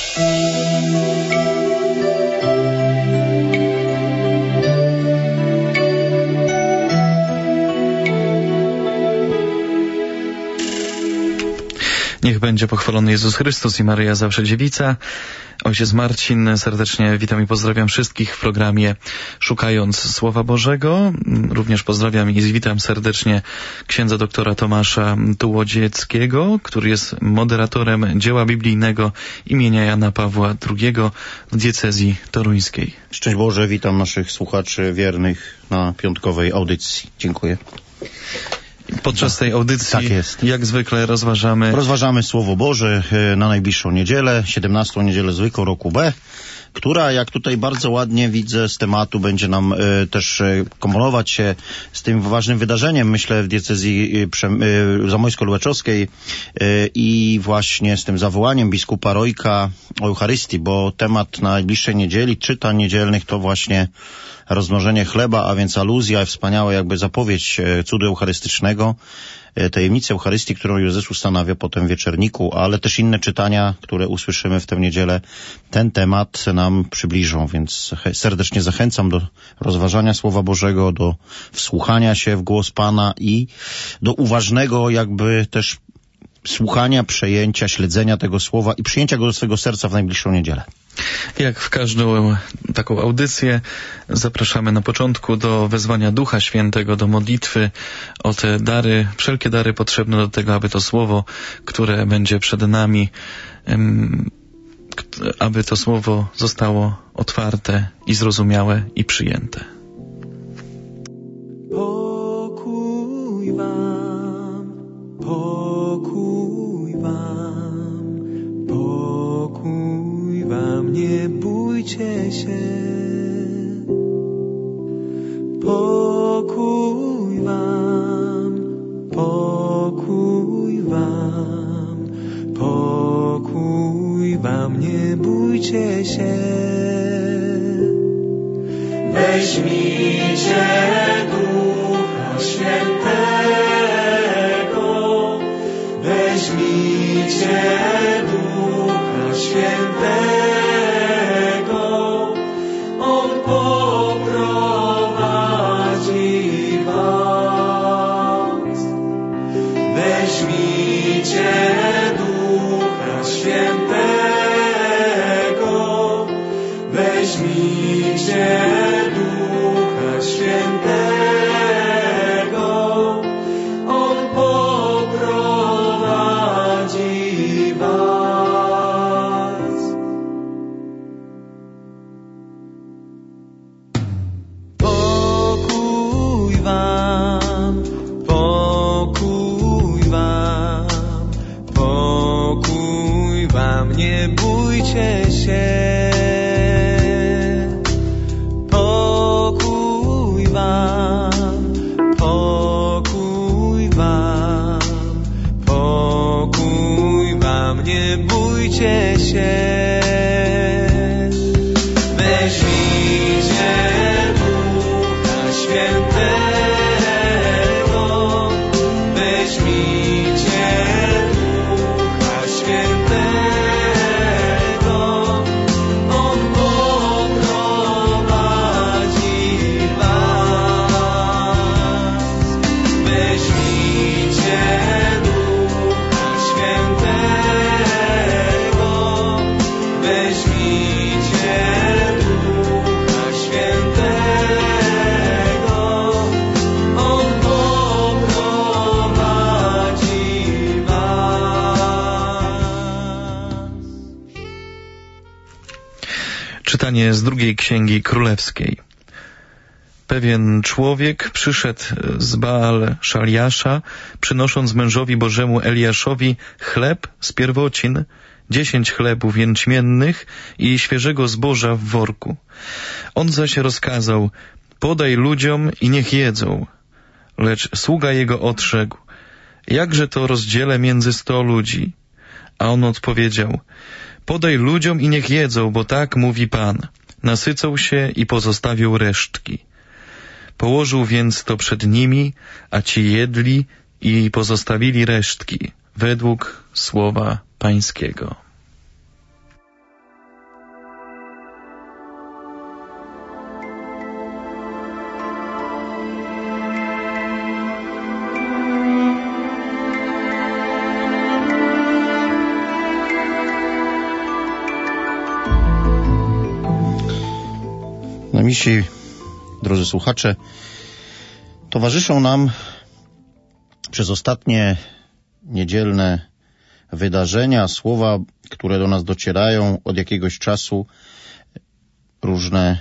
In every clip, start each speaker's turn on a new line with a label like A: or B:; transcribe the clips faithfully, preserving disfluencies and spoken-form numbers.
A: Niech będzie pochwalony Jezus Chrystus i Maryja zawsze dziewica. Ojciec Marcin, serdecznie witam i pozdrawiam wszystkich w programie Szukając Słowa Bożego. Również pozdrawiam i witam serdecznie księdza doktora Tomasza Tułodzieckiego, który jest moderatorem dzieła biblijnego imienia Jana Pawła drugiego w diecezji toruńskiej.
B: Szczęść Boże, witam naszych słuchaczy wiernych na piątkowej audycji. Dziękuję.
A: Podczas tej audycji,
B: tak jest,
A: jak zwykle rozważamy...
B: Rozważamy Słowo Boże na najbliższą niedzielę, siedemnastą niedzielę zwykłą roku B, która, jak tutaj bardzo ładnie widzę z tematu, będzie nam y, też y, komponować się z tym ważnym wydarzeniem, myślę, w diecezji y, y, zamojsko-lubaczowskiej y, i właśnie z tym zawołaniem biskupa Rojka o Eucharystii, bo temat najbliższej niedzieli, czytań niedzielnych, to właśnie rozmnożenie chleba, a więc aluzja, wspaniała jakby zapowiedź cudu eucharystycznego, tajemnicy Eucharystii, którą Jezus ustanawia potem w wieczerniku, ale też inne czytania, które usłyszymy w tę niedzielę, ten temat nam przybliżą, więc serdecznie zachęcam do rozważania Słowa Bożego, do wsłuchania się w głos Pana i do uważnego jakby też słuchania, przejęcia, śledzenia tego Słowa i przyjęcia go do swego serca w najbliższą niedzielę.
A: Jak w każdą taką audycję zapraszamy na początku do wezwania Ducha Świętego, do modlitwy o te dary, wszelkie dary potrzebne do tego, aby to Słowo, które będzie przed nami, aby to Słowo zostało otwarte i zrozumiałe i przyjęte.
C: Pokój wam, pokój wam, pokój wam, nie bójcie się. Pokój wam, pokój wam, pokój wam, nie bójcie się. Weźmijcie Ducha Świętego, weźmijcie Ducha Świętego, On poprowadzi was. Weźmijcie Ducha Świętego, weźmijcie Ducha Świętego, On poprowadzi was. Pokój wam, pokój wam, pokój wam, nie bójcie się. Pokój wam, pokój wam, pokój wam, nie bójcie się. Weźmijcie Ducha Świętego, weźmijcie Ducha Świętego, On poprowadzi was. Weźmijcie Ducha Świętego, weźmijcie Ducha Świętego, On poprowadzi was.
A: Czytanie z drugiej Księgi Królewskiej. Pewien człowiek przyszedł z Baal Szaliasza, przynosząc mężowi Bożemu Eliaszowi chleb z pierwocin, dziesięć chlebów jęczmiennych i świeżego zboża w worku. On zaś rozkazał: podaj ludziom i niech jedzą. Lecz sługa jego odrzekł: jakże to rozdzielę między sto ludzi? A on odpowiedział: podaj ludziom i niech jedzą, bo tak mówi Pan. Nasycą się i pozostawią resztki. Położył więc to przed nimi, a ci jedli i pozostawili resztki, według słowa Pańskiego.
B: Namiści, drodzy słuchacze, towarzyszą nam przez ostatnie niedzielne wydarzenia, słowa, które do nas docierają od jakiegoś czasu, różne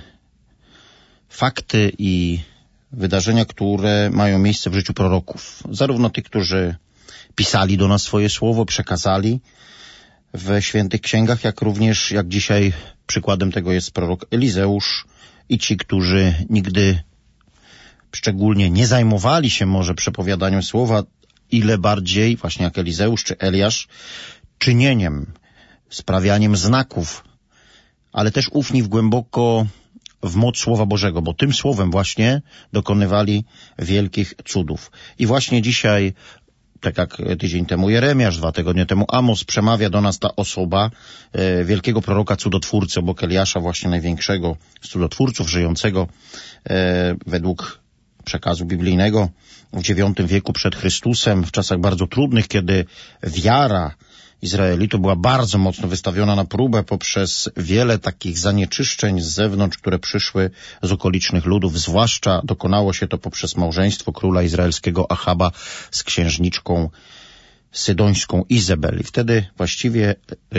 B: fakty i wydarzenia, które mają miejsce w życiu proroków. Zarówno tych, którzy pisali do nas swoje słowo, przekazali we świętych księgach, jak również, jak dzisiaj przykładem tego jest prorok Elizeusz, i ci, którzy nigdy szczególnie nie zajmowali się może przepowiadaniem słowa, ile bardziej, właśnie jak Elizeusz czy Eliasz, czynieniem, sprawianiem znaków, ale też ufni w głęboko w moc Słowa Bożego, bo tym słowem właśnie dokonywali wielkich cudów. I właśnie dzisiaj, tak jak tydzień temu Jeremiasz, dwa tygodnie temu Amos, przemawia do nas ta osoba e, wielkiego proroka cudotwórcy, obok Eliasza, właśnie największego z cudotwórców żyjącego e, według przekazu biblijnego w dziewiątym wieku przed Chrystusem, w czasach bardzo trudnych, kiedy wiara Izraelitów była bardzo mocno wystawiona na próbę poprzez wiele takich zanieczyszczeń z zewnątrz, które przyszły z okolicznych ludów. Zwłaszcza dokonało się to poprzez małżeństwo króla izraelskiego Achaba z księżniczką sydońską Izabel. I wtedy właściwie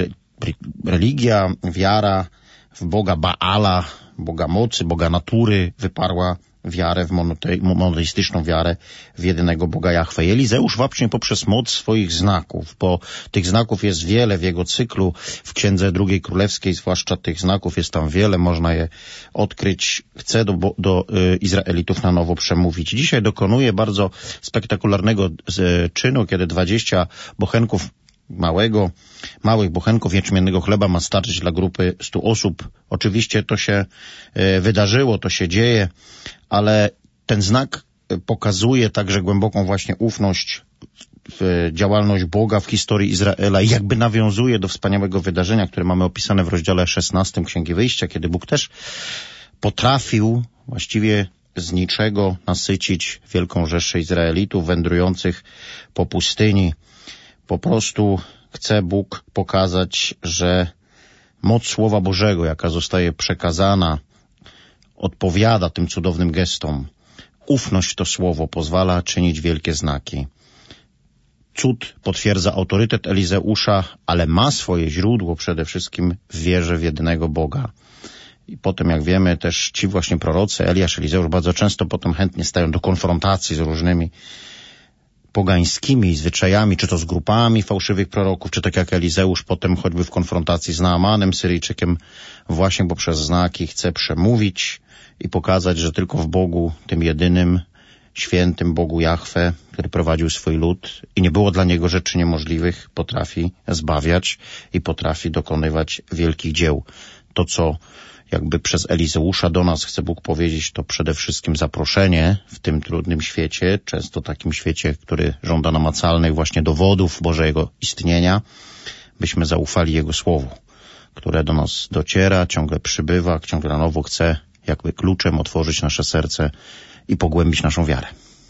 B: religia, wiara w Boga Baala, Boga mocy, Boga natury wyparła wiarę w monoteistyczną wiarę w jedynego Boga Jahwe. Elizeusz właśnie poprzez moc swoich znaków, bo tych znaków jest wiele w jego cyklu, w Księdze Drugiej Królewskiej, zwłaszcza tych znaków jest tam wiele, można je odkryć, chce do, do y, Izraelitów na nowo przemówić. Dzisiaj dokonuje bardzo spektakularnego y, czynu, kiedy dwadzieścia bochenków małego, małych bochenków jęczmiennego chleba ma starczyć dla grupy stu osób. Oczywiście to się y, wydarzyło, to się dzieje, ale ten znak pokazuje także głęboką właśnie ufność w działalność Boga w historii Izraela i jakby nawiązuje do wspaniałego wydarzenia, które mamy opisane w rozdziale szesnastym Księgi Wyjścia, kiedy Bóg też potrafił właściwie z niczego nasycić wielką rzeszę Izraelitów wędrujących po pustyni. Po prostu chce Bóg pokazać, że moc Słowa Bożego, jaka zostaje przekazana, odpowiada tym cudownym gestom. Ufność w to słowo pozwala czynić wielkie znaki. Cud potwierdza autorytet Elizeusza, ale ma swoje źródło przede wszystkim w wierze w jedynego Boga. I potem, jak wiemy, też ci właśnie prorocy, Eliasz, Elizeusz, bardzo często potem chętnie stają do konfrontacji z różnymi pogańskimi zwyczajami, czy to z grupami fałszywych proroków, czy tak jak Elizeusz potem choćby w konfrontacji z Naamanem, Syryjczykiem, właśnie poprzez znaki chce przemówić i pokazać, że tylko w Bogu, tym jedynym, świętym Bogu Jahwe, który prowadził swój lud i nie było dla niego rzeczy niemożliwych, potrafi zbawiać i potrafi dokonywać wielkich dzieł. To, co jakby przez Elizeusza do nas chce Bóg powiedzieć, to przede wszystkim zaproszenie w tym trudnym świecie, często takim świecie, który żąda namacalnych właśnie dowodów Bożego istnienia, byśmy zaufali Jego Słowu, które do nas dociera, ciągle przybywa, ciągle na nowo chce jakby kluczem otworzyć nasze serce i pogłębić naszą wiarę.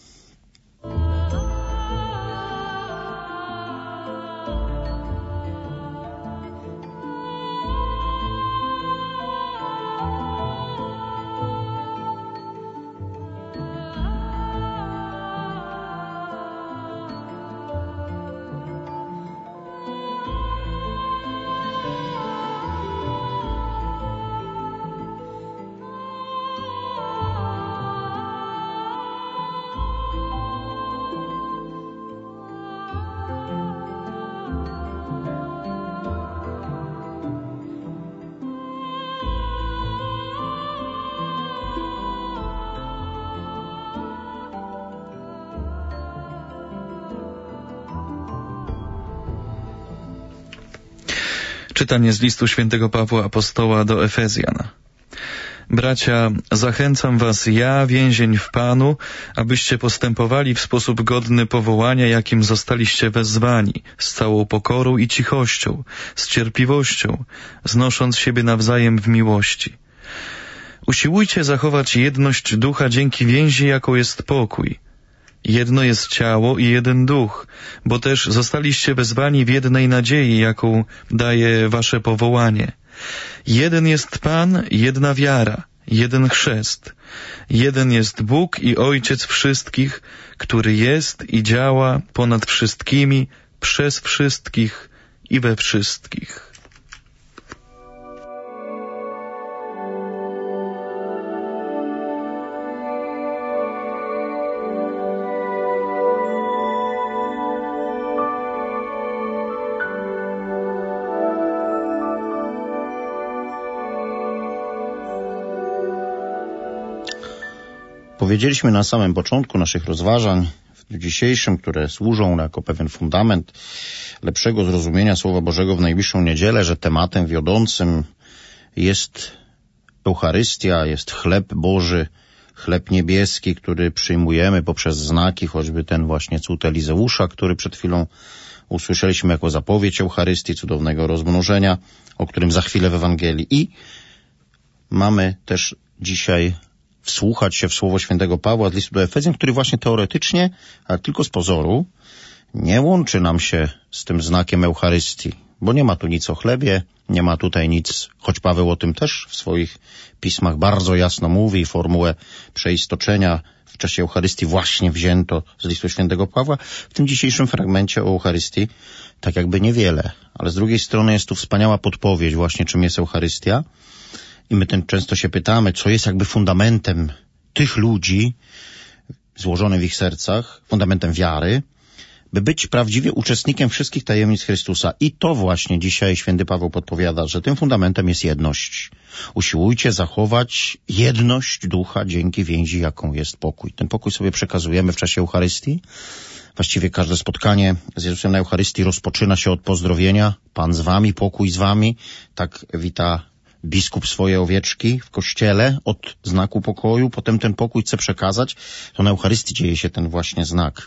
A: Czytanie z listu świętego Pawła Apostoła do Efezjan. Bracia, zachęcam was ja, więzień w Panu, abyście postępowali w sposób godny powołania, jakim zostaliście wezwani, z całą pokorą i cichością, z cierpliwością, znosząc siebie nawzajem w miłości. Usiłujcie zachować jedność ducha dzięki więzi, jaką jest pokój. Jedno jest ciało i jeden duch, bo też zostaliście wezwani w jednej nadziei, jaką daje wasze powołanie. Jeden jest Pan, jedna wiara, jeden chrzest. Jeden jest Bóg i Ojciec wszystkich, który jest i działa ponad wszystkimi, przez wszystkich i we wszystkich.
B: Powiedzieliśmy na samym początku naszych rozważań w dniu dzisiejszym, które służą jako pewien fundament lepszego zrozumienia Słowa Bożego w najbliższą niedzielę, że tematem wiodącym jest Eucharystia, jest chleb Boży, chleb niebieski, który przyjmujemy poprzez znaki, choćby ten właśnie cud Elizeusza, który przed chwilą usłyszeliśmy jako zapowiedź Eucharystii, cudownego rozmnożenia, o którym za chwilę w Ewangelii. I mamy też dzisiaj wsłuchać się w słowo świętego Pawła z listu do Efezjan, który właśnie teoretycznie, ale tylko z pozoru, nie łączy nam się z tym znakiem Eucharystii, bo nie ma tu nic o chlebie, nie ma tutaj nic, choć Paweł o tym też w swoich pismach bardzo jasno mówi, formułę przeistoczenia w czasie Eucharystii właśnie wzięto z listu świętego Pawła. W tym dzisiejszym fragmencie o Eucharystii tak jakby niewiele, ale z drugiej strony jest tu wspaniała podpowiedź właśnie, czym jest Eucharystia. I my ten często się pytamy, co jest jakby fundamentem tych ludzi złożonym w ich sercach, fundamentem wiary, by być prawdziwie uczestnikiem wszystkich tajemnic Chrystusa. I to właśnie dzisiaj święty Paweł podpowiada, że tym fundamentem jest jedność. Usiłujcie zachować jedność ducha dzięki więzi, jaką jest pokój. Ten pokój sobie przekazujemy w czasie Eucharystii. Właściwie każde spotkanie z Jezusem na Eucharystii rozpoczyna się od pozdrowienia. Pan z wami, pokój z wami. Tak wita biskup swoje owieczki w kościele od znaku pokoju, potem ten pokój chce przekazać, to na Eucharystii dzieje się ten właśnie znak.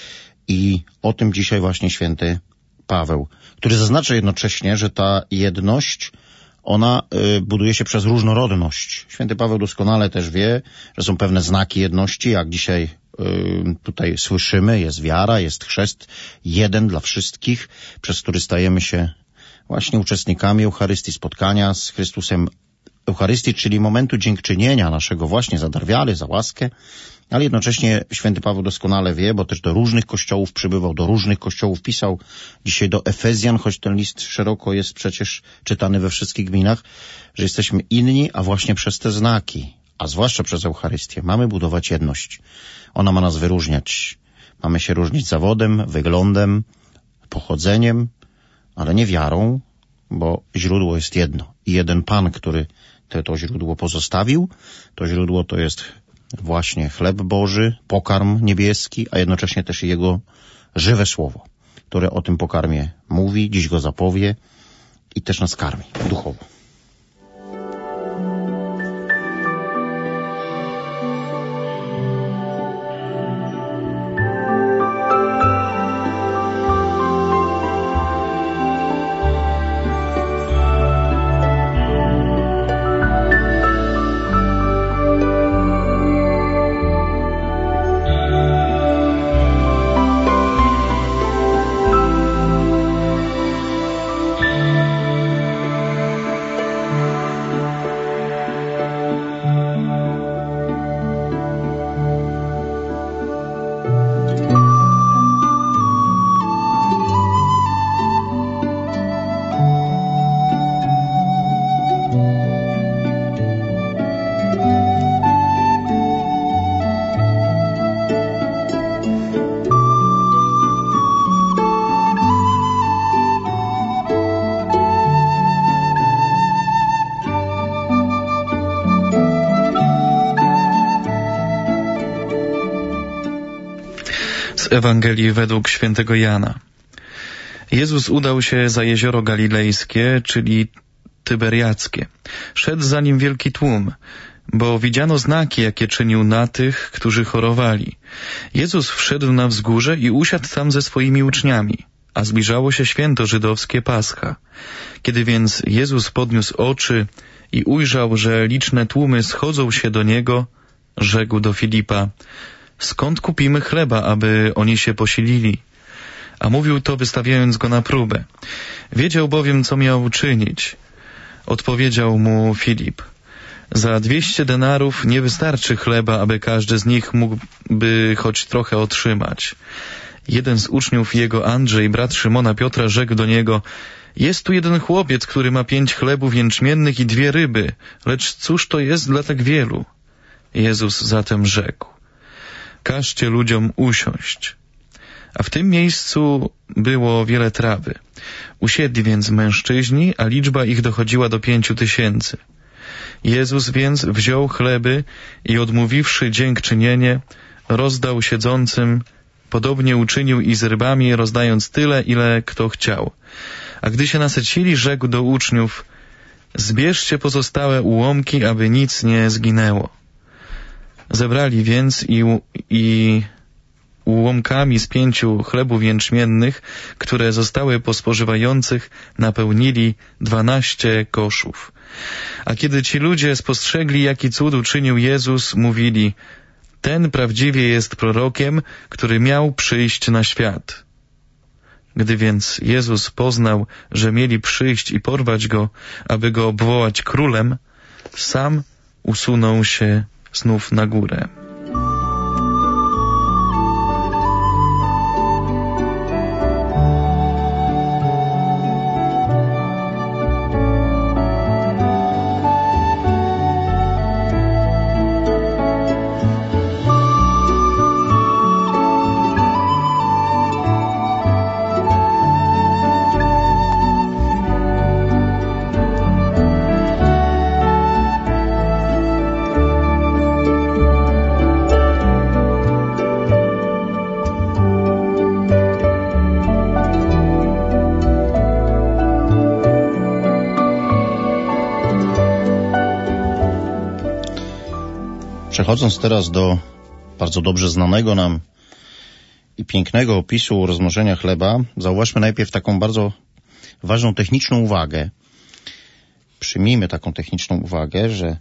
B: I o tym dzisiaj właśnie święty Paweł, który zaznacza jednocześnie, że ta jedność, ona y, buduje się przez różnorodność. Święty Paweł doskonale też wie, że są pewne znaki jedności, jak dzisiaj y, tutaj słyszymy, jest wiara, jest chrzest, jeden dla wszystkich, przez który stajemy się właśnie uczestnikami Eucharystii, spotkania z Chrystusem Eucharystii, czyli momentu dziękczynienia naszego właśnie za dar wiary, za łaskę, ale jednocześnie święty Paweł doskonale wie, bo też do różnych kościołów przybywał, do różnych kościołów pisał, dzisiaj do Efezjan, choć ten list szeroko jest przecież czytany we wszystkich gminach, że jesteśmy inni, a właśnie przez te znaki, a zwłaszcza przez Eucharystię, mamy budować jedność. Ona ma nas wyróżniać. Mamy się różnić zawodem, wyglądem, pochodzeniem, ale nie wiarą, bo źródło jest jedno. I jeden Pan, który te, to źródło pozostawił, to źródło to jest właśnie chleb Boży, pokarm niebieski, a jednocześnie też Jego żywe słowo, które o tym pokarmie mówi, dziś go zapowie i też nas karmi duchowo.
A: Ewangelii według świętego Jana. Jezus udał się za jezioro galilejskie, czyli tyberiackie. Szedł za nim wielki tłum, bo widziano znaki, jakie czynił na tych, którzy chorowali. Jezus wszedł na wzgórze i usiadł tam ze swoimi uczniami, a zbliżało się święto żydowskie Pascha. Kiedy więc Jezus podniósł oczy i ujrzał, że liczne tłumy schodzą się do Niego, rzekł do Filipa: skąd kupimy chleba, aby oni się posilili? A mówił to, wystawiając go na próbę. Wiedział bowiem, co miał czynić. Odpowiedział mu Filip: Za dwieście denarów nie wystarczy chleba, aby każdy z nich mógłby choć trochę otrzymać. Jeden z uczniów jego, Andrzej, brat Szymona Piotra, rzekł do niego: jest tu jeden chłopiec, który ma pięć chlebów jęczmiennych i dwie ryby, lecz cóż to jest dla tak wielu? Jezus zatem rzekł: każcie ludziom usiąść. A w tym miejscu było wiele trawy. Usiedli więc mężczyźni, a liczba ich dochodziła do pięciu tysięcy. Jezus więc wziął chleby i odmówiwszy dziękczynienie, rozdał siedzącym, podobnie uczynił i z rybami, rozdając tyle, ile kto chciał. A gdy się nasycili, rzekł do uczniów: zbierzcie pozostałe ułomki, aby nic nie zginęło. Zebrali więc i, i ułomkami z pięciu chlebów jęczmiennych, które zostały po spożywających, napełnili dwanaście koszów. A kiedy ci ludzie spostrzegli, jaki cud uczynił Jezus, mówili: ten prawdziwie jest prorokiem, który miał przyjść na świat. Gdy więc Jezus poznał, że mieli przyjść i porwać go, aby go obwołać królem, sam usunął się znów na górę.
B: Przechodząc teraz do bardzo dobrze znanego nam i pięknego opisu rozmnożenia chleba, zauważmy najpierw taką bardzo ważną techniczną uwagę. Przyjmijmy taką techniczną uwagę, że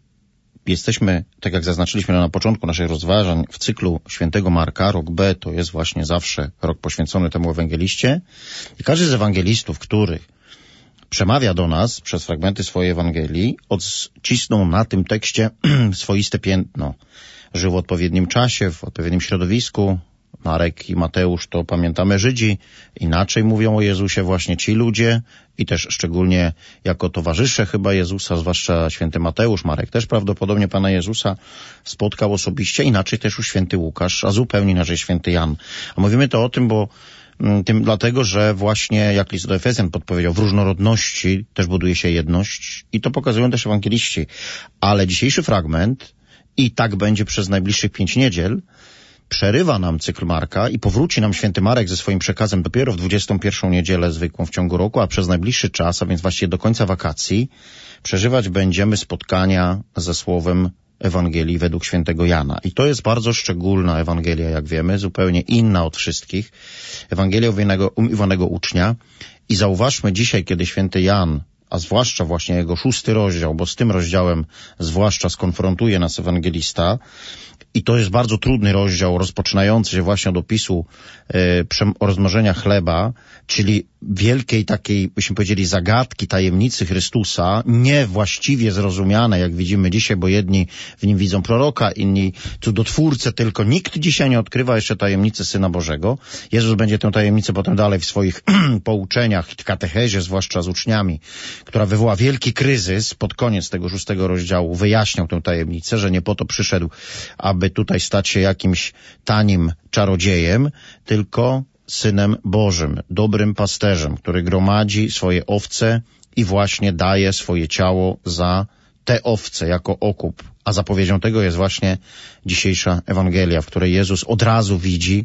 B: jesteśmy, tak jak zaznaczyliśmy na początku naszych rozważań, w cyklu świętego Marka. Rok B to jest właśnie zawsze rok poświęcony temu ewangeliście. I każdy z ewangelistów, który przemawia do nas przez fragmenty swojej Ewangelii, odcisnął na tym tekście swoiste piętno. Żył w odpowiednim czasie, w odpowiednim środowisku. Marek i Mateusz to, pamiętamy, Żydzi. Inaczej mówią o Jezusie właśnie ci ludzie i też szczególnie jako towarzysze chyba Jezusa, zwłaszcza święty Mateusz. Marek też prawdopodobnie Pana Jezusa spotkał osobiście. Inaczej też już święty Łukasz, a zupełnie inaczej święty Jan. A mówimy to o tym, bo tym dlatego, że właśnie, jak list do Efezjan podpowiedział, w różnorodności też buduje się jedność i to pokazują też ewangeliści. Ale dzisiejszy fragment, i tak będzie przez najbliższych pięć niedziel, przerywa nam cykl Marka i powróci nam święty Marek ze swoim przekazem dopiero w dwudziestą pierwszą niedzielę zwykłą w ciągu roku, a przez najbliższy czas, a więc właściwie do końca wakacji, przeżywać będziemy spotkania ze słowem Ewangelii według świętego Jana. I to jest bardzo szczególna Ewangelia, jak wiemy, zupełnie inna od wszystkich. Ewangelia umiłowanego ucznia. I zauważmy dzisiaj, kiedy święty Jan, a zwłaszcza właśnie jego szósty rozdział, bo z tym rozdziałem zwłaszcza skonfrontuje nas ewangelista, i to jest bardzo trudny rozdział, rozpoczynający się właśnie od opisu e, rozmnożenia chleba, czyli wielkiej takiej, byśmy powiedzieli, zagadki, tajemnicy Chrystusa, niewłaściwie zrozumiane, jak widzimy dzisiaj, bo jedni w nim widzą proroka, inni cudotwórcę, tylko nikt dzisiaj nie odkrywa jeszcze tajemnicy Syna Bożego. Jezus będzie tę tajemnicę potem dalej w swoich pouczeniach, w katechezie, zwłaszcza z uczniami, która wywoła wielki kryzys pod koniec tego szóstego rozdziału, wyjaśniał tę tajemnicę, że nie po to przyszedł, aby tutaj stać się jakimś tanim czarodziejem, tylko Synem Bożym, dobrym pasterzem, który gromadzi swoje owce i właśnie daje swoje ciało za te owce jako okup. A zapowiedzią tego jest właśnie dzisiejsza Ewangelia, w której Jezus od razu widzi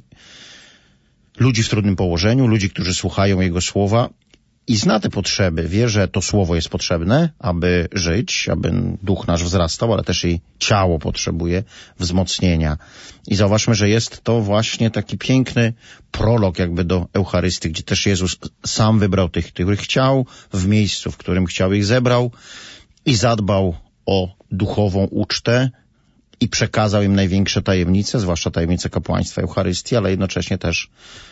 B: ludzi w trudnym położeniu, ludzi, którzy słuchają Jego słowa i zna te potrzeby, wie, że to słowo jest potrzebne, aby żyć, aby duch nasz wzrastał, ale też i ciało potrzebuje wzmocnienia. I zauważmy, że jest to właśnie taki piękny prolog jakby do Eucharystii, gdzie też Jezus sam wybrał tych, których chciał, w miejscu, w którym chciał ich zebrał i zadbał o duchową ucztę i przekazał im największe tajemnice, zwłaszcza tajemnice kapłaństwa Eucharystii, ale jednocześnie też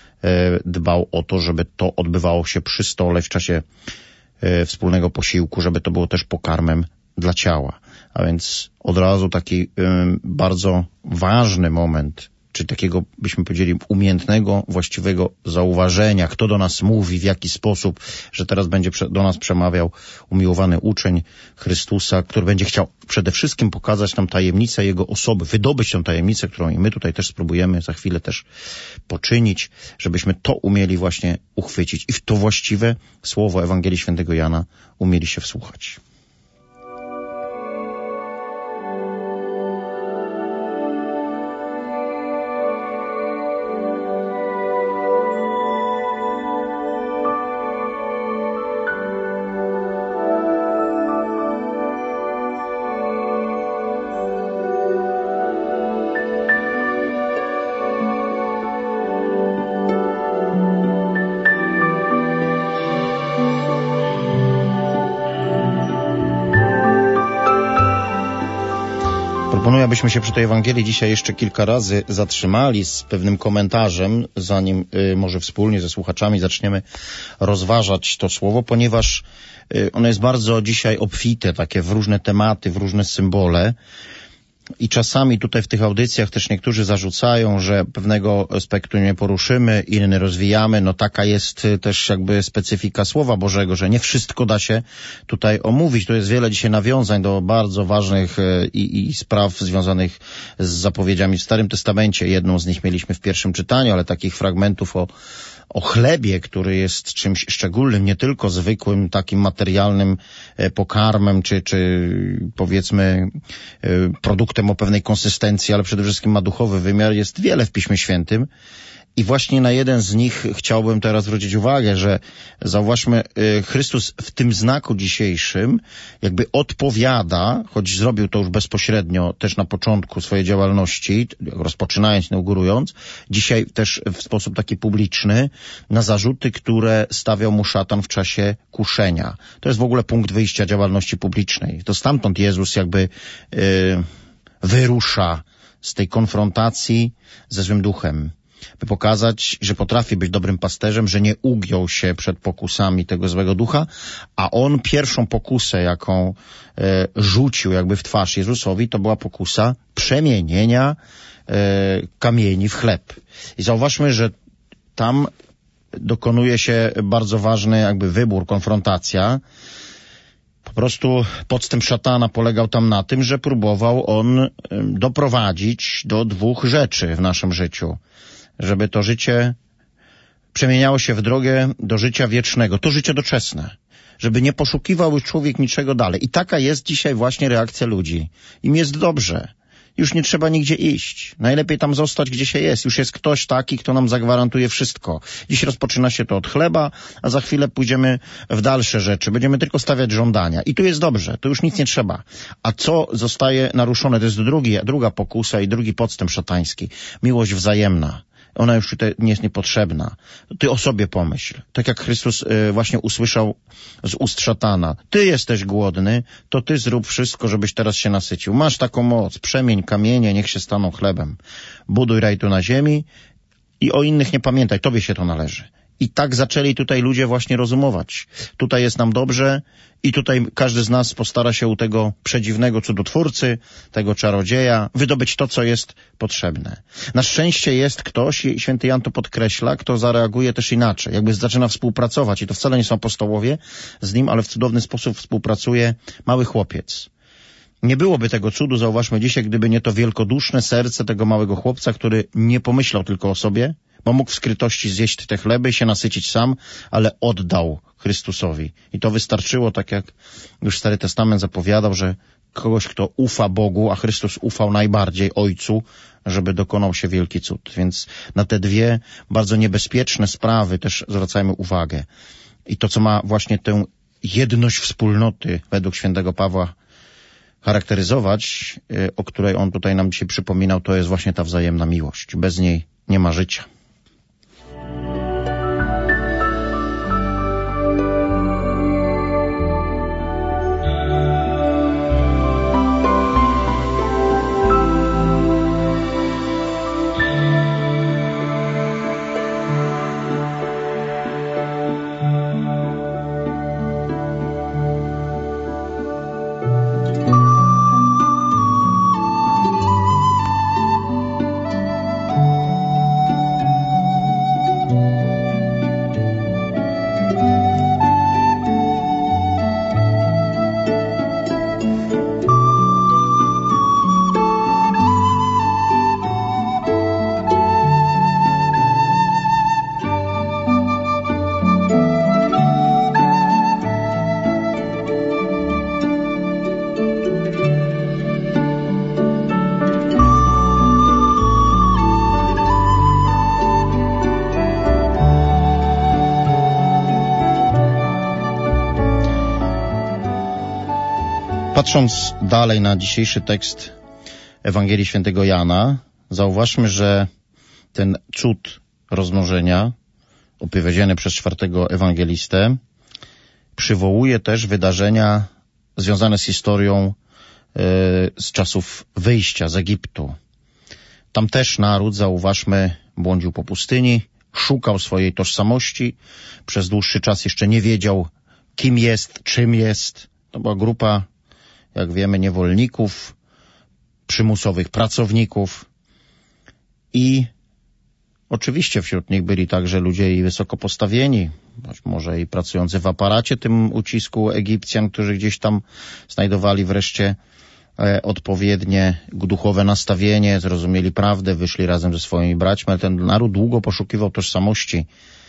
B: dbał o to, żeby to odbywało się przy stole w czasie wspólnego posiłku, żeby to było też pokarmem dla ciała. A więc od razu taki y, bardzo ważny moment, czy takiego, byśmy powiedzieli, umiejętnego, właściwego zauważenia, kto do nas mówi, w jaki sposób, że teraz będzie do nas przemawiał umiłowany uczeń Chrystusa, który będzie chciał przede wszystkim pokazać nam tajemnicę Jego osoby, wydobyć tę tajemnicę, którą i my tutaj też spróbujemy za chwilę też poczynić, żebyśmy to umieli właśnie uchwycić i w to właściwe słowo Ewangelii Świętego Jana umieli się wsłuchać. Proponuję, abyśmy się przy tej Ewangelii dzisiaj jeszcze kilka razy zatrzymali z pewnym komentarzem, zanim y, może wspólnie ze słuchaczami zaczniemy rozważać to słowo, ponieważ y, ono jest bardzo dzisiaj obfite, takie w różne tematy, w różne symbole. I czasami tutaj w tych audycjach też niektórzy zarzucają, że pewnego aspektu nie poruszymy, inny rozwijamy. No taka jest też jakby specyfika Słowa Bożego, że nie wszystko da się tutaj omówić. Tu jest wiele dzisiaj nawiązań do bardzo ważnych i, i spraw związanych z zapowiedziami w Starym Testamencie. Jedną z nich mieliśmy w pierwszym czytaniu, ale takich fragmentów o o chlebie, który jest czymś szczególnym, nie tylko zwykłym takim materialnym pokarmem, czy, czy powiedzmy produktem o pewnej konsystencji, ale przede wszystkim ma duchowy wymiar, jest wiele w Piśmie Świętym. I właśnie na jeden z nich chciałbym teraz zwrócić uwagę, że zauważmy, Chrystus w tym znaku dzisiejszym jakby odpowiada, choć zrobił to już bezpośrednio też na początku swojej działalności, rozpoczynając, inaugurując, dzisiaj też w sposób taki publiczny, na zarzuty, które stawiał mu szatan w czasie kuszenia. To jest w ogóle punkt wyjścia działalności publicznej. To stamtąd Jezus jakby yy, wyrusza z tej konfrontacji ze złym duchem, by pokazać, że potrafi być dobrym pasterzem, że nie ugiął się przed pokusami tego złego ducha, a on pierwszą pokusę, jaką e, rzucił jakby w twarz Jezusowi, to była pokusa przemienienia e, kamieni w chleb. I zauważmy, że tam dokonuje się bardzo ważny jakby wybór, konfrontacja. Po prostu podstęp szatana polegał tam na tym, że próbował on doprowadzić do dwóch rzeczy w naszym życiu. Żeby to życie przemieniało się w drogę do życia wiecznego, to życie doczesne. Żeby nie poszukiwał już człowiek niczego dalej. I taka jest dzisiaj właśnie reakcja ludzi. Im jest dobrze. Już nie trzeba nigdzie iść. Najlepiej tam zostać, gdzie się jest. Już jest ktoś taki, kto nam zagwarantuje wszystko. Dziś rozpoczyna się to od chleba, a za chwilę pójdziemy w dalsze rzeczy. Będziemy tylko stawiać żądania. I tu jest dobrze. Tu już nic nie trzeba. A co zostaje naruszone? To jest drugi, druga pokusa i drugi podstęp szatański. Miłość wzajemna. Ona już tutaj nie jest niepotrzebna. Ty o sobie pomyśl. Tak jak Chrystus y, właśnie usłyszał z ust szatana. Ty jesteś głodny, to ty zrób wszystko, żebyś teraz się nasycił. Masz taką moc. Przemień kamienie, niech się staną chlebem. Buduj raj tu na ziemi i o innych nie pamiętaj. Tobie się to należy. I tak zaczęli tutaj ludzie właśnie rozumować. Tutaj jest nam dobrze i tutaj każdy z nas postara się u tego przedziwnego cudotwórcy, tego czarodzieja, wydobyć to, co jest potrzebne. Na szczęście jest ktoś, i święty Jan to podkreśla, kto zareaguje też inaczej. Jakby zaczyna współpracować i to wcale nie są apostołowie z nim, ale w cudowny sposób współpracuje mały chłopiec. Nie byłoby tego cudu, zauważmy dzisiaj, gdyby nie to wielkoduszne serce tego małego chłopca, który nie pomyślał tylko o sobie, bo mógł w skrytości zjeść te chleby i się nasycić sam, ale oddał Chrystusowi. I to wystarczyło, tak jak już Stary Testament zapowiadał, że kogoś, kto ufa Bogu, a Chrystus ufał najbardziej Ojcu, żeby dokonał się wielki cud. Więc na te dwie bardzo niebezpieczne sprawy też zwracajmy uwagę. I to, co ma właśnie tę jedność wspólnoty według świętego Pawła charakteryzować, o której on tutaj nam dzisiaj przypominał, to jest właśnie ta wzajemna miłość. Bez niej nie ma życia. Patrząc dalej na dzisiejszy tekst Ewangelii Świętego Jana, zauważmy, że ten cud rozmnożenia, opowiedziany przez czwartego ewangelistę, przywołuje też wydarzenia związane z historią yy, z czasów wyjścia z Egiptu. Tam też naród, zauważmy, błądził po pustyni, szukał swojej tożsamości, przez dłuższy czas jeszcze nie wiedział, kim jest, czym jest. To była grupa, jak wiemy, niewolników, przymusowych pracowników i oczywiście wśród nich byli także ludzie i wysoko postawieni, być może i pracujący w aparacie tym ucisku Egipcjan, którzy gdzieś tam znajdowali wreszcie e, odpowiednie duchowe nastawienie, zrozumieli prawdę, wyszli razem ze swoimi braćmi, ale ten naród długo poszukiwał tożsamości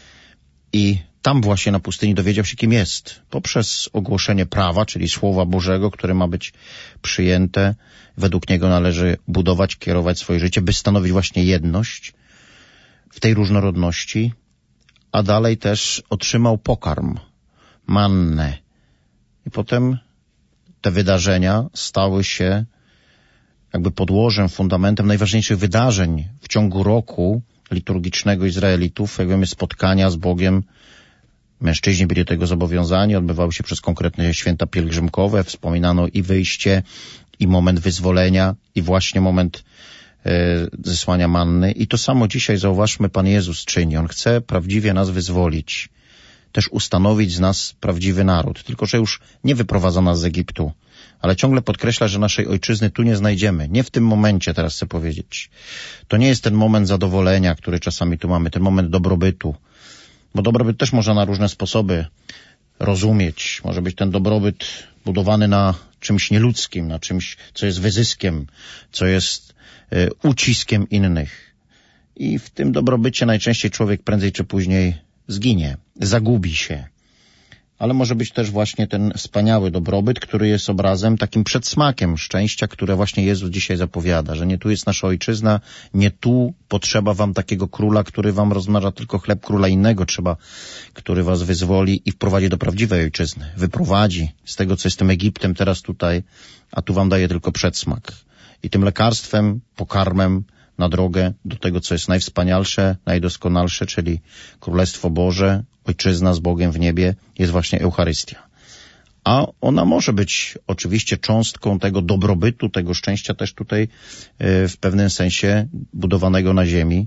B: i tam właśnie na pustyni dowiedział się, kim jest. Poprzez ogłoszenie prawa, czyli Słowa Bożego, które ma być przyjęte. Według niego należy budować, kierować swoje życie, by stanowić właśnie jedność w tej różnorodności. A dalej też otrzymał pokarm, mannę. I potem te wydarzenia stały się jakby podłożem, fundamentem najważniejszych wydarzeń w ciągu roku liturgicznego Izraelitów. Jak wiemy, spotkania z Bogiem. Mężczyźni byli do tego zobowiązani, odbywały się przez konkretne święta pielgrzymkowe, wspominano i wyjście, i moment wyzwolenia, i właśnie moment e, zesłania manny. I to samo dzisiaj, zauważmy, Pan Jezus czyni. On chce prawdziwie nas wyzwolić, też ustanowić z nas prawdziwy naród. Tylko że już nie wyprowadza nas z Egiptu, ale ciągle podkreśla, że naszej ojczyzny tu nie znajdziemy. Nie w tym momencie, teraz chcę powiedzieć. To nie jest ten moment zadowolenia, który czasami tu mamy, ten moment dobrobytu. Bo dobrobyt też można na różne sposoby rozumieć. Może być ten dobrobyt budowany na czymś nieludzkim, na czymś, co jest wyzyskiem, co jest y, uciskiem innych. I w tym dobrobycie najczęściej człowiek prędzej czy później zginie, zagubi się. Ale może być też właśnie ten wspaniały dobrobyt, który jest obrazem, takim przedsmakiem szczęścia, które właśnie Jezus dzisiaj zapowiada, że nie tu jest nasza ojczyzna, nie tu potrzeba wam takiego króla, który wam rozmnaża tylko chleb, króla innego trzeba, który was wyzwoli i wprowadzi do prawdziwej ojczyzny. Wyprowadzi z tego, co jest tym Egiptem teraz tutaj, a tu wam daje tylko przedsmak. I tym lekarstwem, pokarmem na drogę do tego, co jest najwspanialsze, najdoskonalsze, czyli Królestwo Boże, ojczyzna z Bogiem w niebie, jest właśnie Eucharystia. A ona może być oczywiście cząstką tego dobrobytu, tego szczęścia też tutaj w pewnym sensie budowanego na ziemi,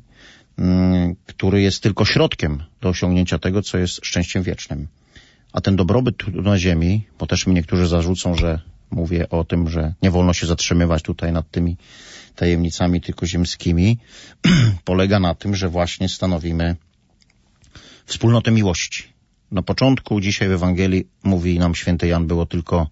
B: który jest tylko środkiem do osiągnięcia tego, co jest szczęściem wiecznym. A ten dobrobyt tu na ziemi, bo też mi niektórzy zarzucą, że mówię o tym, że nie wolno się zatrzymywać tutaj nad tymi tajemnicami tylko ziemskimi, polega na tym, że właśnie stanowimy wspólnotę miłości. Na początku dzisiaj w Ewangelii, mówi nam święty Jan, było tylko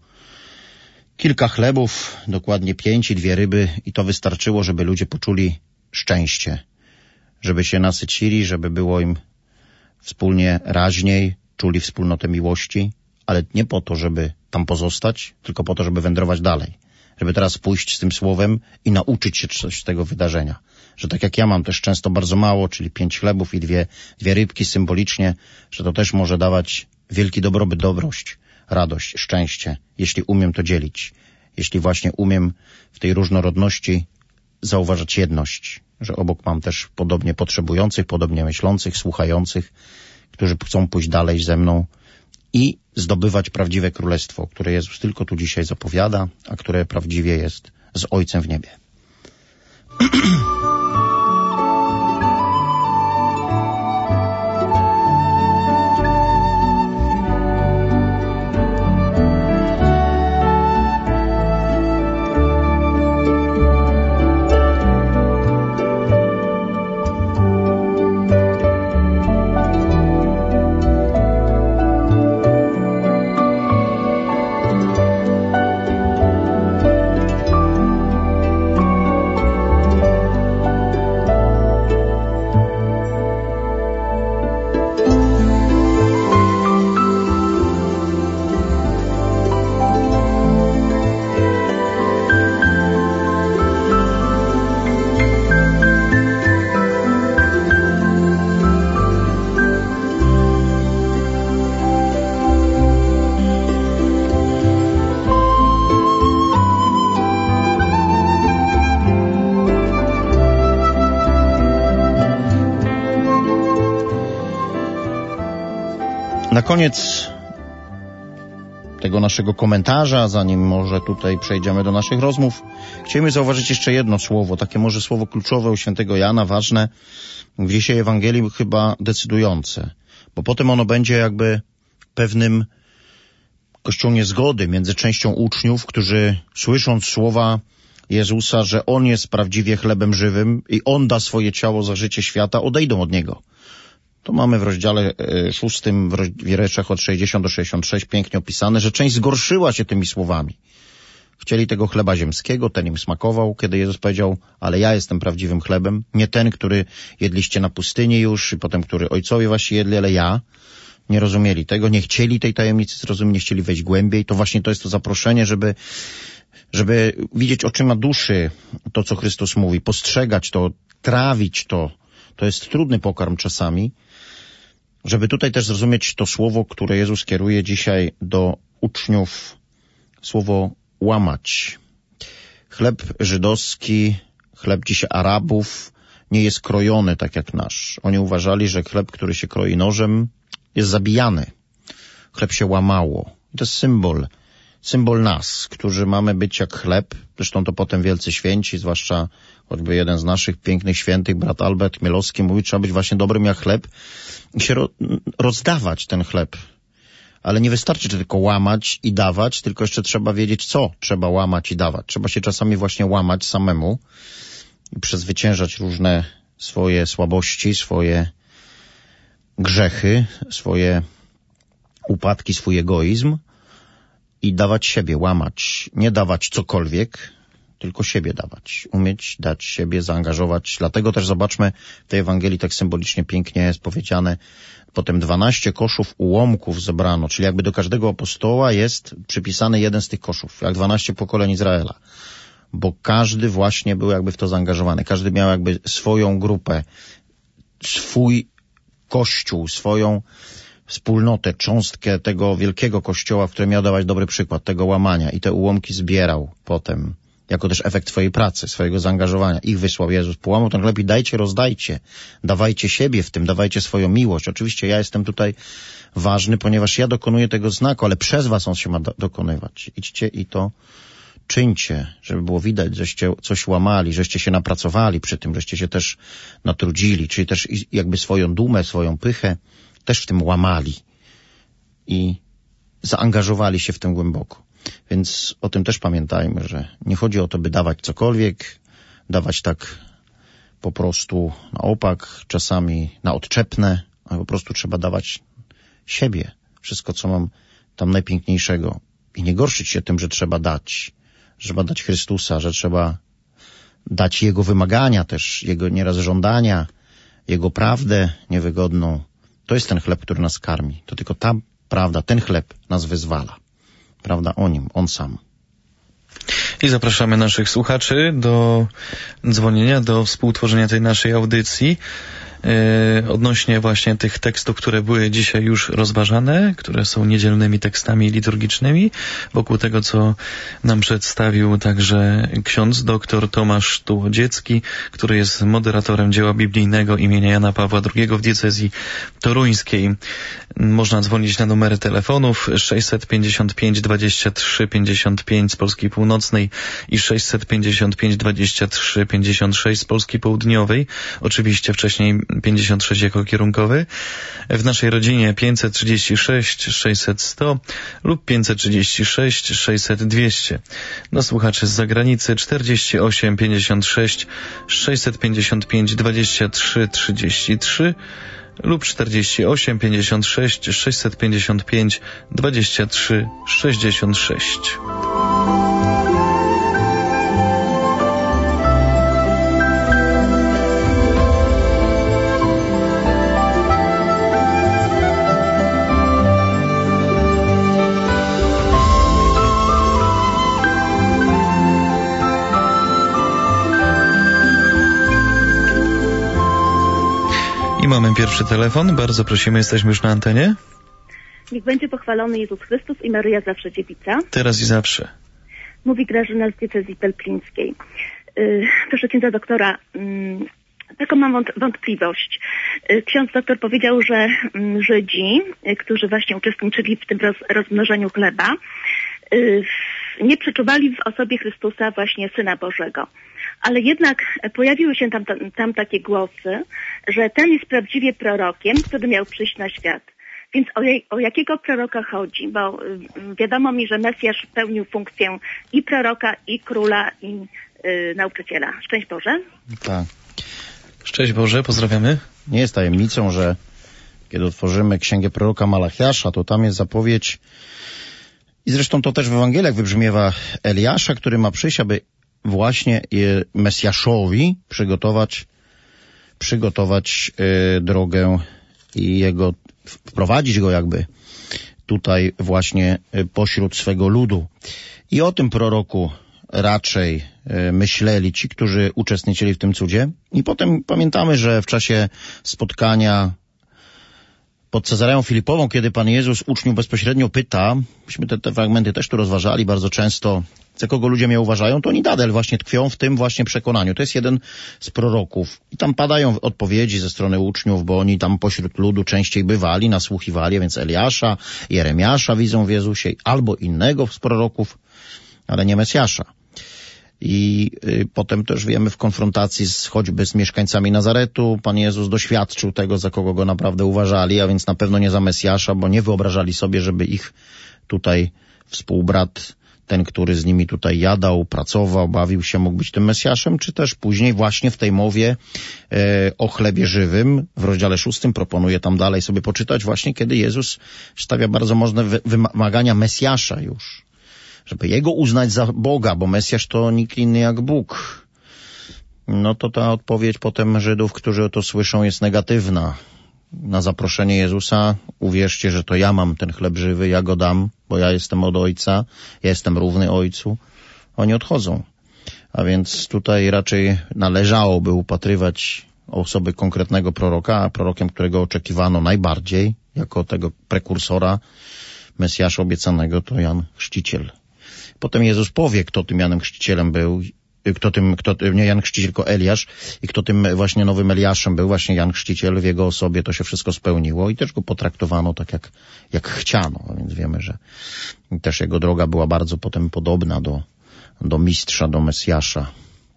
B: kilka chlebów, dokładnie pięć i dwie ryby i to wystarczyło, żeby ludzie poczuli szczęście, żeby się nasycili, żeby było im wspólnie raźniej, czuli wspólnotę miłości, ale nie po to, żeby tam pozostać, tylko po to, żeby wędrować dalej. Żeby teraz pójść z tym słowem i nauczyć się coś z tego wydarzenia. Że tak jak ja mam też często bardzo mało, czyli pięć chlebów i dwie, dwie rybki symbolicznie, że to też może dawać wielki dobrobyt, dobrość, radość, szczęście, jeśli umiem to dzielić. Jeśli właśnie umiem w tej różnorodności zauważać jedność, że obok mam też podobnie potrzebujących, podobnie myślących, słuchających, którzy chcą pójść dalej ze mną i zdobywać prawdziwe królestwo, które Jezus tylko tu dzisiaj zapowiada, a które prawdziwie jest z Ojcem w niebie. koniec tego naszego komentarza, zanim może tutaj przejdziemy do naszych rozmów, chcielibyśmy zauważyć jeszcze jedno słowo, takie może słowo kluczowe u świętego Jana, ważne, w dzisiejszej Ewangelii chyba decydujące, bo potem ono będzie jakby pewnym kością niezgody między częścią uczniów, którzy słysząc słowa Jezusa, że On jest prawdziwie chlebem żywym i On da swoje ciało za życie świata, odejdą od Niego. To mamy w rozdziale szóstym, w wierszach od sześćdziesiąt do sześćdziesiąt sześć pięknie opisane, że część zgorszyła się tymi słowami. Chcieli tego chleba ziemskiego, ten im smakował, kiedy Jezus powiedział, ale ja jestem prawdziwym chlebem, nie ten, który jedliście na pustyni już i potem, który ojcowie wasi jedli, ale ja. Nie rozumieli tego, nie chcieli tej tajemnicy zrozumieć, nie chcieli wejść głębiej. To właśnie to jest to zaproszenie, żeby, żeby widzieć oczyma duszy to, co Chrystus mówi, postrzegać to, trawić to. To jest trudny pokarm czasami, żeby tutaj też zrozumieć to słowo, które Jezus kieruje dzisiaj do uczniów, słowo łamać. Chleb żydowski, chleb dzisiaj Arabów nie jest krojony tak jak nasz. Oni uważali, że chleb, który się kroi nożem, jest zabijany. Chleb się łamało. I to jest symbol, symbol nas, którzy mamy być jak chleb. Zresztą to potem wielcy święci, zwłaszcza choćby jeden z naszych pięknych świętych, brat Albert Chmielowski, mówi, trzeba być właśnie dobrym jak chleb i się ro- rozdawać ten chleb. Ale nie wystarczy tylko łamać i dawać, tylko jeszcze trzeba wiedzieć, co trzeba łamać i dawać. Trzeba się czasami właśnie łamać samemu i przezwyciężać różne swoje słabości, swoje grzechy, swoje upadki, swój egoizm i dawać siebie, łamać. Nie dawać cokolwiek, tylko siebie dawać. Umieć dać siebie, zaangażować. Dlatego też zobaczmy, w tej Ewangelii tak symbolicznie pięknie jest powiedziane, potem dwanaście koszów ułomków zebrano, czyli jakby do każdego apostoła jest przypisany jeden z tych koszów, jak dwanaście pokoleń Izraela. Bo każdy właśnie był jakby w to zaangażowany. Każdy miał jakby swoją grupę, swój kościół, swoją wspólnotę, cząstkę tego wielkiego kościoła, w którym miał dawać dobry przykład tego łamania i te ułomki zbierał potem, jako też efekt swojej pracy, swojego zaangażowania. Ich wysłał Jezus, połamał ten chleb i dajcie, rozdajcie, dawajcie siebie w tym, dawajcie swoją miłość. Oczywiście ja jestem tutaj ważny, ponieważ ja dokonuję tego znaku, ale przez was on się ma do- dokonywać. Idźcie i to czyńcie, żeby było widać, żeście coś łamali, żeście się napracowali przy tym, żeście się też natrudzili, czyli też jakby swoją dumę, swoją pychę też w tym łamali i zaangażowali się w tym głęboko. Więc o tym też pamiętajmy, że nie chodzi o to, by dawać cokolwiek, dawać tak po prostu na opak, czasami na odczepne, a po prostu trzeba dawać siebie, wszystko, co mam tam najpiękniejszego i nie gorszyć się tym, że trzeba dać, że trzeba dać Chrystusa, że trzeba dać Jego wymagania też, Jego nieraz żądania, Jego prawdę niewygodną. To jest ten chleb, który nas karmi. To tylko ta prawda, ten chleb nas wyzwala. Prawda o Nim, On sam.
A: I zapraszamy naszych słuchaczy do dzwonienia, do współtworzenia tej naszej audycji yy, odnośnie właśnie tych tekstów, które były dzisiaj już rozważane, które są niedzielnymi tekstami liturgicznymi, wokół tego, co nam przedstawił także ksiądz doktor Tomasz Tułodziecki, który jest moderatorem dzieła biblijnego imienia Jana Pawła drugiego w diecezji toruńskiej. Można dzwonić na numery telefonów sześćset pięćdziesiąt pięć dwadzieścia trzy pięćdziesiąt pięć z Polski Północnej i sześćset pięćdziesiąt pięć dwadzieścia trzy pięćdziesiąt sześć z Polski Południowej. Oczywiście wcześniej pięćdziesiąt sześć jako kierunkowy. W naszej rodzinie pięćset trzydzieści sześć sześćset sto lub pięćset trzydzieści sześć sześćset dwieście. Do słuchaczy z zagranicy czterdzieści osiem pięćdziesiąt sześć sześćset pięćdziesiąt pięć dwadzieścia trzy trzydzieści trzy lub czterdzieści osiem pięćdziesiąt sześć sześćset pięćdziesiąt pięć dwadzieścia trzy sześćdziesiąt sześć. I mamy pierwszy telefon. Bardzo prosimy, jesteśmy już na antenie.
D: Niech będzie pochwalony Jezus Chrystus i Maryja zawsze dziewica.
A: Teraz i zawsze.
D: Mówi Grażyna z diecezji pelplińskiej. Yy, proszę księdza doktora, yy, taką mam wąt- wątpliwość. Y, Ksiądz doktor powiedział, że mm, Żydzi, y, którzy właśnie uczestniczyli w tym roz, rozmnożeniu chleba, y, nie przeczuwali w osobie Chrystusa właśnie Syna Bożego. Ale jednak pojawiły się tam, tam, tam takie głosy, że ten jest prawdziwie prorokiem, który miał przyjść na świat. Więc o, jej, o jakiego proroka chodzi? Bo y, wiadomo mi, że Mesjasz pełnił funkcję i proroka, i króla, i y, nauczyciela. Szczęść Boże.
B: Tak.
A: Szczęść Boże, pozdrawiamy.
B: Nie jest tajemnicą, że kiedy otworzymy księgę proroka Malachiasza, to tam jest zapowiedź, i zresztą to też w Ewangeliach wybrzmiewa, Eliasza, który ma przyjść, aby właśnie Mesjaszowi przygotować, przygotować y, drogę i jego, wprowadzić go jakby tutaj właśnie y, pośród swego ludu. I o tym proroku raczej y, myśleli ci, którzy uczestniczyli w tym cudzie. I potem pamiętamy, że w czasie spotkania pod Cezareą Filipową, kiedy Pan Jezus uczniów bezpośrednio pyta, myśmy te, te fragmenty też tu rozważali bardzo często, za kogo ludzie mnie uważają, to oni nadal właśnie tkwią w tym właśnie przekonaniu. To jest jeden z proroków. I tam padają odpowiedzi ze strony uczniów, bo oni tam pośród ludu częściej bywali, nasłuchiwali, więc Eliasza, Jeremiasza widzą w Jezusie, albo innego z proroków, ale nie Mesjasza. I y, potem też wiemy w konfrontacji z, choćby z mieszkańcami Nazaretu, Pan Jezus doświadczył tego, za kogo go naprawdę uważali, a więc na pewno nie za Mesjasza, bo nie wyobrażali sobie, żeby ich tutaj współbrat, ten, który z nimi tutaj jadał, pracował, bawił się, mógł być tym Mesjaszem, czy też później właśnie w tej mowie e, o chlebie żywym w rozdziale szóstym, proponuję tam dalej sobie poczytać, właśnie kiedy Jezus stawia bardzo mocne wy- wymagania Mesjasza już, żeby Jego uznać za Boga, bo Mesjasz to nikt inny jak Bóg. No to ta odpowiedź potem Żydów, którzy to słyszą, jest negatywna. Na zaproszenie Jezusa, uwierzcie, że to ja mam ten chleb żywy, ja go dam, bo ja jestem od Ojca, ja jestem równy Ojcu. Oni odchodzą. A więc tutaj raczej należałoby upatrywać osoby konkretnego proroka, a prorokiem, którego oczekiwano najbardziej, jako tego prekursora Mesjasza obiecanego, to Jan Chrzciciel. Potem Jezus powie, kto tym Janem Chrzcicielem był, kto tym, kto, nie Jan Chrzciciel, tylko Eliasz, i kto tym właśnie nowym Eliaszem był, właśnie Jan Chrzciciel. W jego osobie to się wszystko spełniło i też go potraktowano tak, jak, jak chciano. A więc wiemy, że też jego droga była bardzo potem podobna do, do mistrza, do Mesjasza.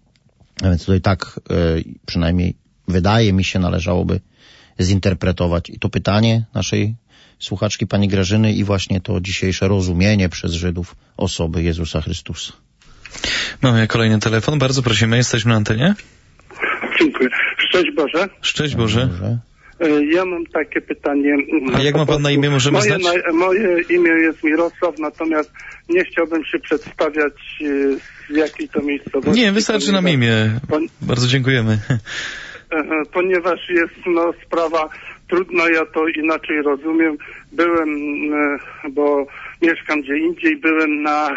B: A więc tutaj tak y, przynajmniej wydaje mi się należałoby zinterpretować i to pytanie naszej słuchaczki pani Grażyny i właśnie to dzisiejsze rozumienie przez Żydów osoby Jezusa Chrystusa.
A: Mamy kolejny telefon, bardzo prosimy, jesteśmy na antenie.
E: Dziękuję. Szczęść Boże.
A: Szczęść Boże.
E: Ja mam takie pytanie.
A: A jak ma pan na imię, możemy
E: moje,
A: znać?
E: Na, moje imię jest Mirosław, natomiast nie chciałbym się przedstawiać z jakiej to miejscowości.
A: Nie, wystarczy nam imię. Bardzo dziękujemy.
E: Ponieważ jest no, sprawa trudna, ja to inaczej rozumiem. Byłem, bo mieszkam gdzie indziej, byłem na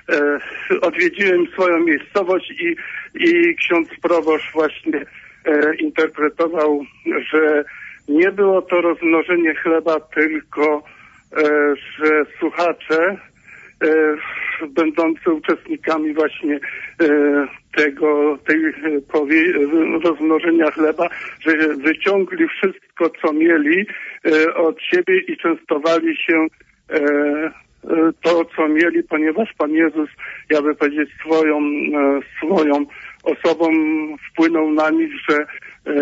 E: odwiedziłem swoją miejscowość i, i ksiądz proboszcz właśnie e, interpretował, że nie było to rozmnożenie chleba, tylko e, że słuchacze e, będący uczestnikami właśnie e, tego tej powie, rozmnożenia chleba, że wyciągli wszystko, co mieli e, od siebie i częstowali się e, to, co mieli, ponieważ Pan Jezus, ja bym powiedzieć, swoją, swoją osobą wpłynął na nich, że e,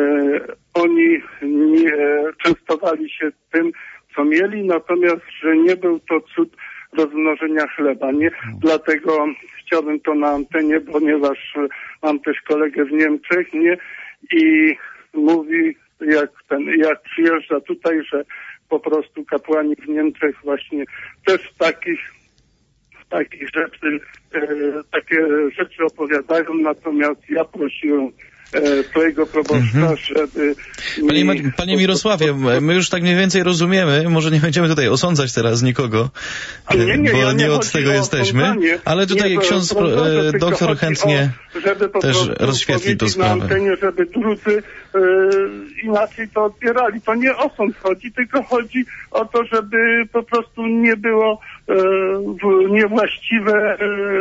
E: oni nie częstowali się tym, co mieli, natomiast, że nie był to cud rozmnożenia chleba. Nie? Dlatego chciałbym to na antenie, ponieważ mam też kolegę w Niemczech, nie? I mówi, jak ten, jak przyjeżdża tutaj, że po prostu kapłani w Niemczech właśnie też takich, takich rzeczy, e, takie rzeczy opowiadają, natomiast ja prosiłem e, twojego proboszcza, mhm. żeby...
A: Panie, mi, panie Mirosławie, my już tak mniej więcej rozumiemy, może nie będziemy tutaj osądzać teraz nikogo,
E: nie, nie,
A: bo
E: ja nie,
A: nie od tego jesteśmy, ale tutaj nie, ksiądz proszę, doktor chętnie o, żeby też rozświetli tę sprawę.
E: Na antenie, żeby drudzy e, inaczej to odbierali. To nie o sąd chodzi, tylko chodzi o to, żeby po prostu nie było w niewłaściwe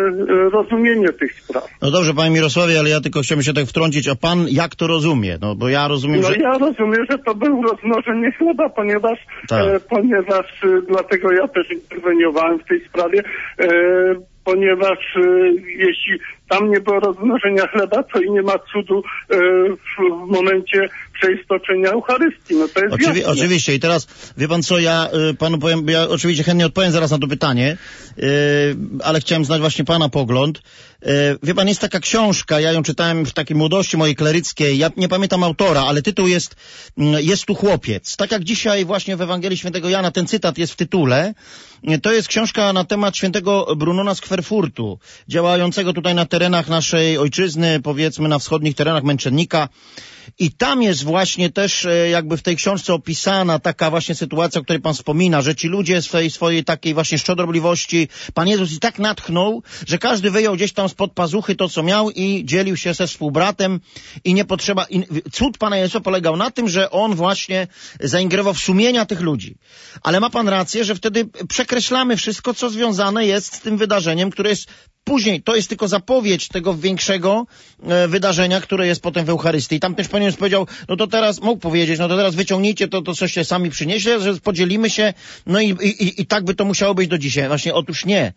E: rozumienie tych spraw.
B: No dobrze, panie Mirosławie, ale ja tylko chciałbym się tak wtrącić, a pan jak to rozumie? No bo ja rozumiem,
E: no,
B: że...
E: ja rozumiem, że to był rozmnożenie chleba, ponieważ,
B: tak.
E: e, ponieważ e, dlatego ja też interweniowałem w tej sprawie, e, ponieważ e, jeśli tam nie było rozmnożenia chleba, to i nie ma cudu e, w, w momencie przeistoczenia Eucharystii. No to jest
B: Oczywi- oczywiście. I teraz, wie pan co, ja y, panu powiem, ja oczywiście chętnie odpowiem zaraz na to pytanie, y, ale chciałem znać właśnie pana pogląd. Y, wie pan, jest taka książka, ja ją czytałem w takiej młodości mojej kleryckiej, ja nie pamiętam autora, ale tytuł jest y, Jest tu chłopiec. Tak jak dzisiaj właśnie w Ewangelii Świętego Jana, ten cytat jest w tytule, y, to jest książka na temat świętego Brunona z Kwerfurtu, działającego tutaj na terenach naszej ojczyzny, powiedzmy na wschodnich terenach Męczennika. I tam jest właśnie też jakby w tej książce opisana taka właśnie sytuacja, o której pan wspomina, że ci ludzie z tej swojej takiej właśnie szczodrobliwości, Pan Jezus i tak natchnął, że każdy wyjął gdzieś tam spod pazuchy to, co miał i dzielił się ze współbratem i nie potrzeba... I cud Pana Jezusa polegał na tym, że On właśnie zaingerował w sumienia tych ludzi. Ale ma pan rację, że wtedy przekreślamy wszystko, co związane jest z tym wydarzeniem, które jest później. To jest tylko zapowiedź tego większego e, wydarzenia, które jest potem w Eucharystii. I tam też Pan Jezus powiedział, no to teraz, mógł powiedzieć, no to teraz wyciągnijcie to, to coś się sami przynieśli, że podzielimy się, no i, i, i tak by to musiało być do dzisiaj. Właśnie otóż nie.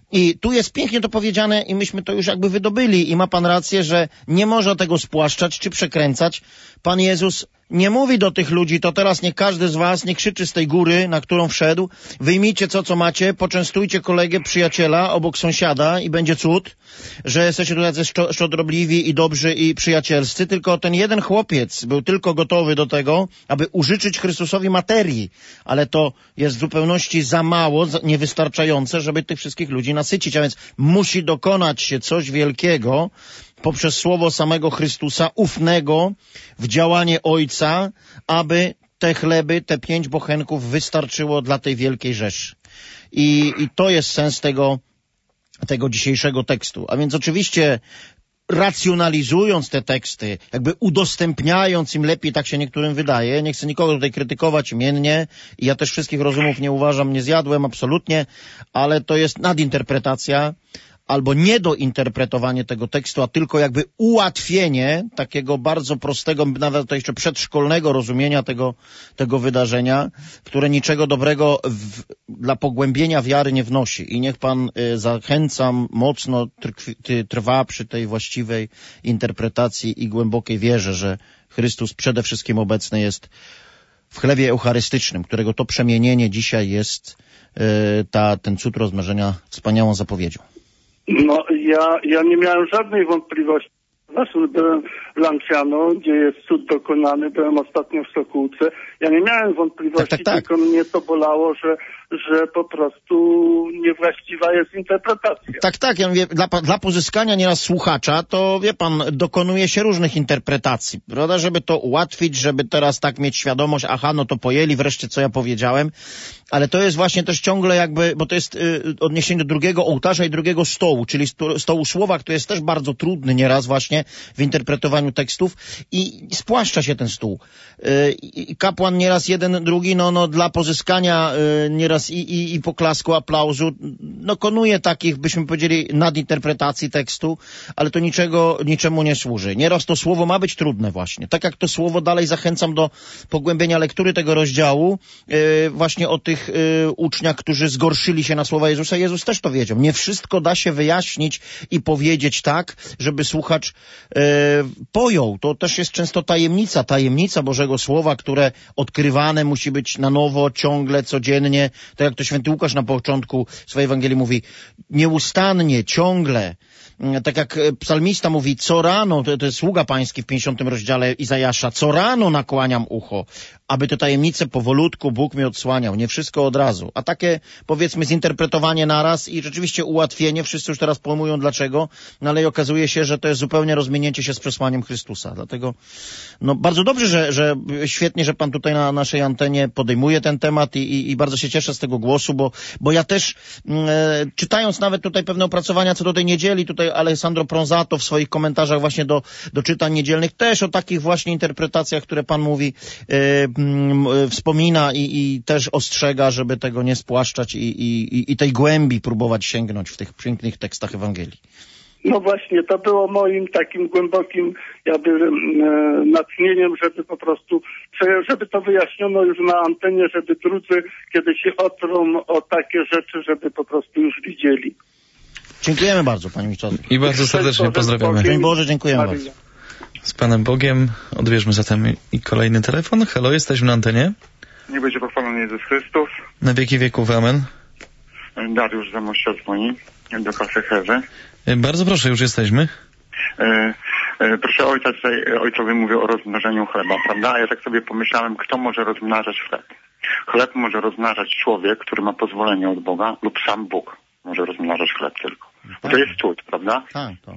B: I tu jest pięknie to powiedziane i myśmy to już jakby wydobyli i ma Pan rację, że nie można tego spłaszczać czy przekręcać. Pan Jezus nie mówi do tych ludzi, to teraz niech każdy z was nie krzyczy z tej góry, na którą wszedł, wyjmijcie co, co macie, poczęstujcie kolegę, przyjaciela obok sąsiada i będzie cud, że jesteście tutaj szczo- szczodrobliwi i dobrzy i przyjacielscy, tylko ten jeden chłopiec był tylko gotowy do tego, aby użyczyć Chrystusowi materii, ale to jest w zupełności za mało, niewystarczające, żeby tych wszystkich ludzi nasycić, a więc musi dokonać się coś wielkiego, poprzez słowo samego Chrystusa, ufnego w działanie Ojca, aby te chleby, te pięć bochenków wystarczyło dla tej wielkiej rzeszy. I, i to jest sens tego, tego dzisiejszego tekstu. A więc oczywiście racjonalizując te teksty, jakby udostępniając im lepiej, tak się niektórym wydaje, nie chcę nikogo tutaj krytykować imiennie i ja też wszystkich rozumów nie uważam, nie zjadłem absolutnie, ale to jest nadinterpretacja albo niedointerpretowanie tego tekstu, a tylko jakby ułatwienie takiego bardzo prostego, nawet to jeszcze przedszkolnego rozumienia tego, tego wydarzenia, które niczego dobrego w, dla pogłębienia wiary nie wnosi. I niech pan y, zachęcam, mocno trw, ty, trwa przy tej właściwej interpretacji i głębokiej wierze, że Chrystus przede wszystkim obecny jest w chlebie eucharystycznym, którego to przemienienie dzisiaj jest y, ta, ten cud rozmnożenia wspaniałą zapowiedzią.
E: No, ja, ja nie miałem żadnej wątpliwości. Zresztą byłem w Lanciano, gdzie jest cud dokonany, byłem ostatnio w Sokółce. Ja nie miałem wątpliwości,
B: tak, tak, tak.
E: tylko mnie to bolało, że, że po prostu niewłaściwa jest interpretacja.
B: Tak, tak, ja mówię, dla, dla pozyskania nieraz słuchacza, to wie pan, dokonuje się różnych interpretacji, prawda, żeby to ułatwić, żeby teraz tak mieć świadomość, aha, no to pojęli wreszcie, co ja powiedziałem, ale to jest właśnie też ciągle jakby, bo to jest y, odniesienie do drugiego ołtarza i drugiego stołu, czyli sto, stołu słowa, który jest też bardzo trudny nieraz właśnie w interpretowaniu tekstów i spłaszcza się ten stół. Y, i kapłan nieraz jeden, drugi, no, no dla pozyskania y, nieraz i, i, i poklasku, aplauzu, dokonuje takich, byśmy powiedzieli, nadinterpretacji tekstu, ale to niczego, niczemu nie służy. Nieraz to słowo ma być trudne właśnie. Tak jak to słowo, dalej zachęcam do pogłębienia lektury tego rozdziału, y, właśnie o tych y, uczniach, którzy zgorszyli się na słowa Jezusa. Jezus też to wiedział. Nie wszystko da się wyjaśnić i powiedzieć tak, żeby słuchacz y, pojął. To też jest często tajemnica, tajemnica Bożego Słowa, które odkrywane musi być na nowo, ciągle, codziennie. Tak jak to święty Łukasz na początku swojej Ewangelii mówi, nieustannie, ciągle. Tak jak psalmista mówi, co rano, to, to jest sługa pański w pięćdziesiątym rozdziale Izajasza, co rano nakłaniam ucho, aby te tajemnice powolutku Bóg mi odsłaniał, nie wszystko od razu. A takie, powiedzmy, zinterpretowanie naraz i rzeczywiście ułatwienie, wszyscy już teraz pojmują dlaczego, no ale okazuje się, że to jest zupełnie rozminięcie się z przesłaniem Chrystusa. Dlatego, no bardzo dobrze, że, że świetnie, że pan tutaj na naszej antenie podejmuje ten temat i, i, i bardzo się cieszę z tego głosu, bo, bo ja też e, czytając nawet tutaj pewne opracowania co do tej niedzieli, tutaj Alessandro Pronzato w swoich komentarzach właśnie do, do czytań niedzielnych też o takich właśnie interpretacjach, które pan mówi, e, mm, wspomina i, i też ostrzega, żeby tego nie spłaszczać i, i, i tej głębi próbować sięgnąć w tych pięknych tekstach Ewangelii.
E: No właśnie, to było moim takim głębokim jakby e, natchnieniem, żeby po prostu, żeby to wyjaśniono już na antenie, żeby drudzy, kiedy się otrą o takie rzeczy, żeby po prostu już widzieli.
B: Dziękujemy bardzo, panie Mistrzowie.
A: I bardzo serdecznie pozdrawiamy.
B: Dzień Boże, dziękujemy bardzo.
A: Z Panem Bogiem odbierzmy zatem i kolejny telefon. Halo, jesteśmy na antenie.
F: Niech będzie pochwalony Jezus Chrystus.
A: Na wieki wieków, amen.
F: Dariusz Zamościa dzwoni do Kasecherzy.
A: Bardzo proszę, już jesteśmy.
F: E, e, proszę ojca, tutaj ojcowie mówią o rozmnażaniu chleba, prawda? A ja tak sobie pomyślałem, kto może rozmnażać chleb? Chleb może rozmnażać człowiek, który ma pozwolenie od Boga, lub sam Bóg może rozmnażać chleb tylko. To jest cud, prawda?
B: Tak, to.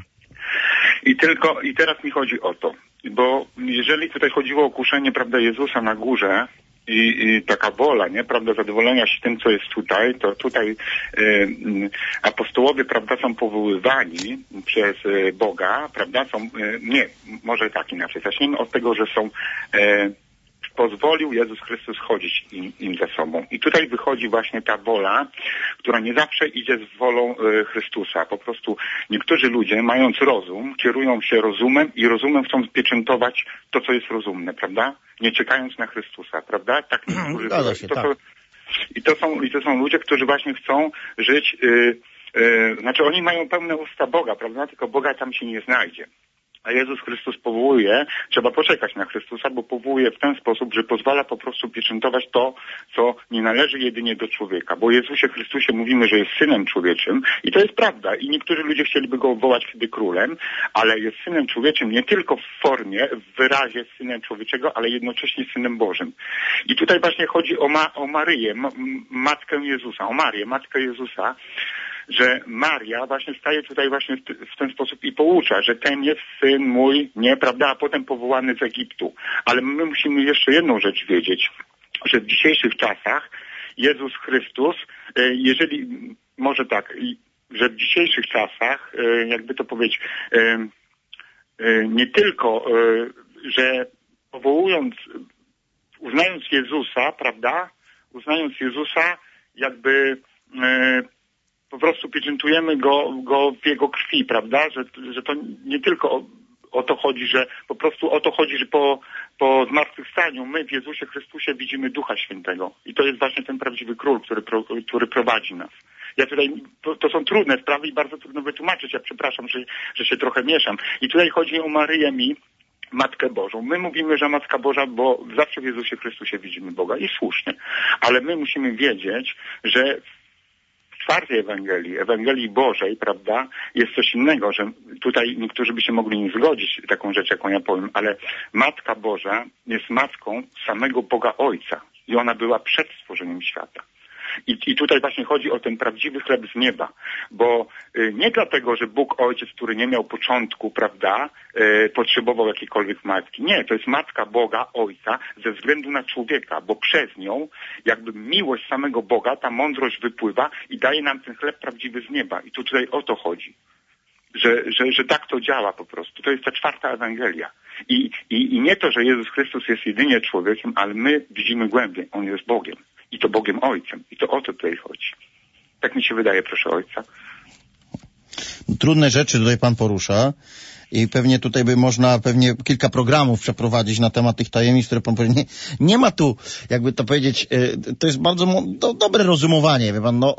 F: I tylko, i teraz mi chodzi o to, bo jeżeli tutaj chodziło o kuszenie, prawda, Jezusa na górze, I, i taka wola, nie, prawda, zadowolenia się tym, co jest tutaj, to tutaj y, y, apostołowie, prawda, są powoływani przez y, Boga, prawda, są, y, nie, może tak inaczej, zacznijmy od tego, że są, y, pozwolił Jezus Chrystus chodzić im, im za sobą. I tutaj wychodzi właśnie ta wola, która nie zawsze idzie z wolą y, Chrystusa. Po prostu niektórzy ludzie, mając rozum, kierują się rozumem i rozumem chcą pieczętować to, co jest rozumne, prawda? Nie czekając na Chrystusa, prawda? Tak niektórzy
B: Zgadza się,
F: to
B: tak.
F: są, i, to są, I to są ludzie, którzy właśnie chcą żyć, y, y, znaczy oni mają pełne usta Boga, prawda? Tylko Boga tam się nie znajdzie. A Jezus Chrystus powołuje, trzeba poczekać na Chrystusa, bo powołuje w ten sposób, że pozwala po prostu pieczętować to, co nie należy jedynie do człowieka. Bo o Jezusie Chrystusie mówimy, że jest Synem Człowieczym i to jest prawda. I niektórzy ludzie chcieliby go wołać wtedy królem, ale jest Synem Człowieczym nie tylko w formie, w wyrazie Synem Człowieczego, ale jednocześnie Synem Bożym. I tutaj właśnie chodzi o, Ma- o Maryję, ma- Matkę Jezusa, o Marię, Matkę Jezusa, że Maria właśnie staje tutaj właśnie w, t- w ten sposób i poucza, że ten jest syn mój, nie, prawda, a potem powołany z Egiptu. Ale my musimy jeszcze jedną rzecz wiedzieć, że w dzisiejszych czasach Jezus Chrystus, jeżeli, może tak, że w dzisiejszych czasach, jakby to powiedzieć, nie tylko, że powołując, uznając Jezusa, prawda, uznając Jezusa, jakby po prostu pieczętujemy go, go w jego krwi, prawda? Że, że to nie tylko o, o to chodzi, że po prostu o to chodzi, że po, po zmartwychwstaniu my w Jezusie Chrystusie widzimy Ducha Świętego. I to jest właśnie ten prawdziwy król, który, pro, który prowadzi nas. Ja tutaj, to, to są trudne sprawy i bardzo trudno wytłumaczyć. Ja przepraszam, że, że się trochę mieszam. I tutaj chodzi o Maryję mi, Matkę Bożą. My mówimy, że Matka Boża, bo zawsze w Jezusie Chrystusie widzimy Boga i słusznie. Ale my musimy wiedzieć, że w czwartej Ewangelii, Ewangelii Bożej, prawda, jest coś innego, że tutaj niektórzy by się mogli nie zgodzić taką rzecz, jaką ja powiem, ale Matka Boża jest matką samego Boga Ojca i ona była przed stworzeniem świata. I, I tutaj właśnie chodzi o ten prawdziwy chleb z nieba, bo y, nie dlatego, że Bóg Ojciec, który nie miał początku, prawda, y, potrzebował jakiejkolwiek matki. Nie, to jest matka Boga Ojca ze względu na człowieka, bo przez nią jakby miłość samego Boga, ta mądrość wypływa i daje nam ten chleb prawdziwy z nieba. I tu tutaj o to chodzi. Że, że, że tak to działa po prostu. To jest ta czwarta Ewangelia. I, i, I nie to, że Jezus Chrystus jest jedynie człowiekiem, ale my widzimy głębiej. On jest Bogiem. I to Bogiem Ojcem. I to o to tutaj chodzi. Tak mi się wydaje, proszę Ojca.
B: Trudne rzeczy tutaj Pan porusza i pewnie tutaj by można pewnie kilka programów przeprowadzić na temat tych tajemnic, które Pan powiedział. Nie, nie ma tu, jakby to powiedzieć, to jest bardzo do, dobre rozumowanie, wie Pan, no,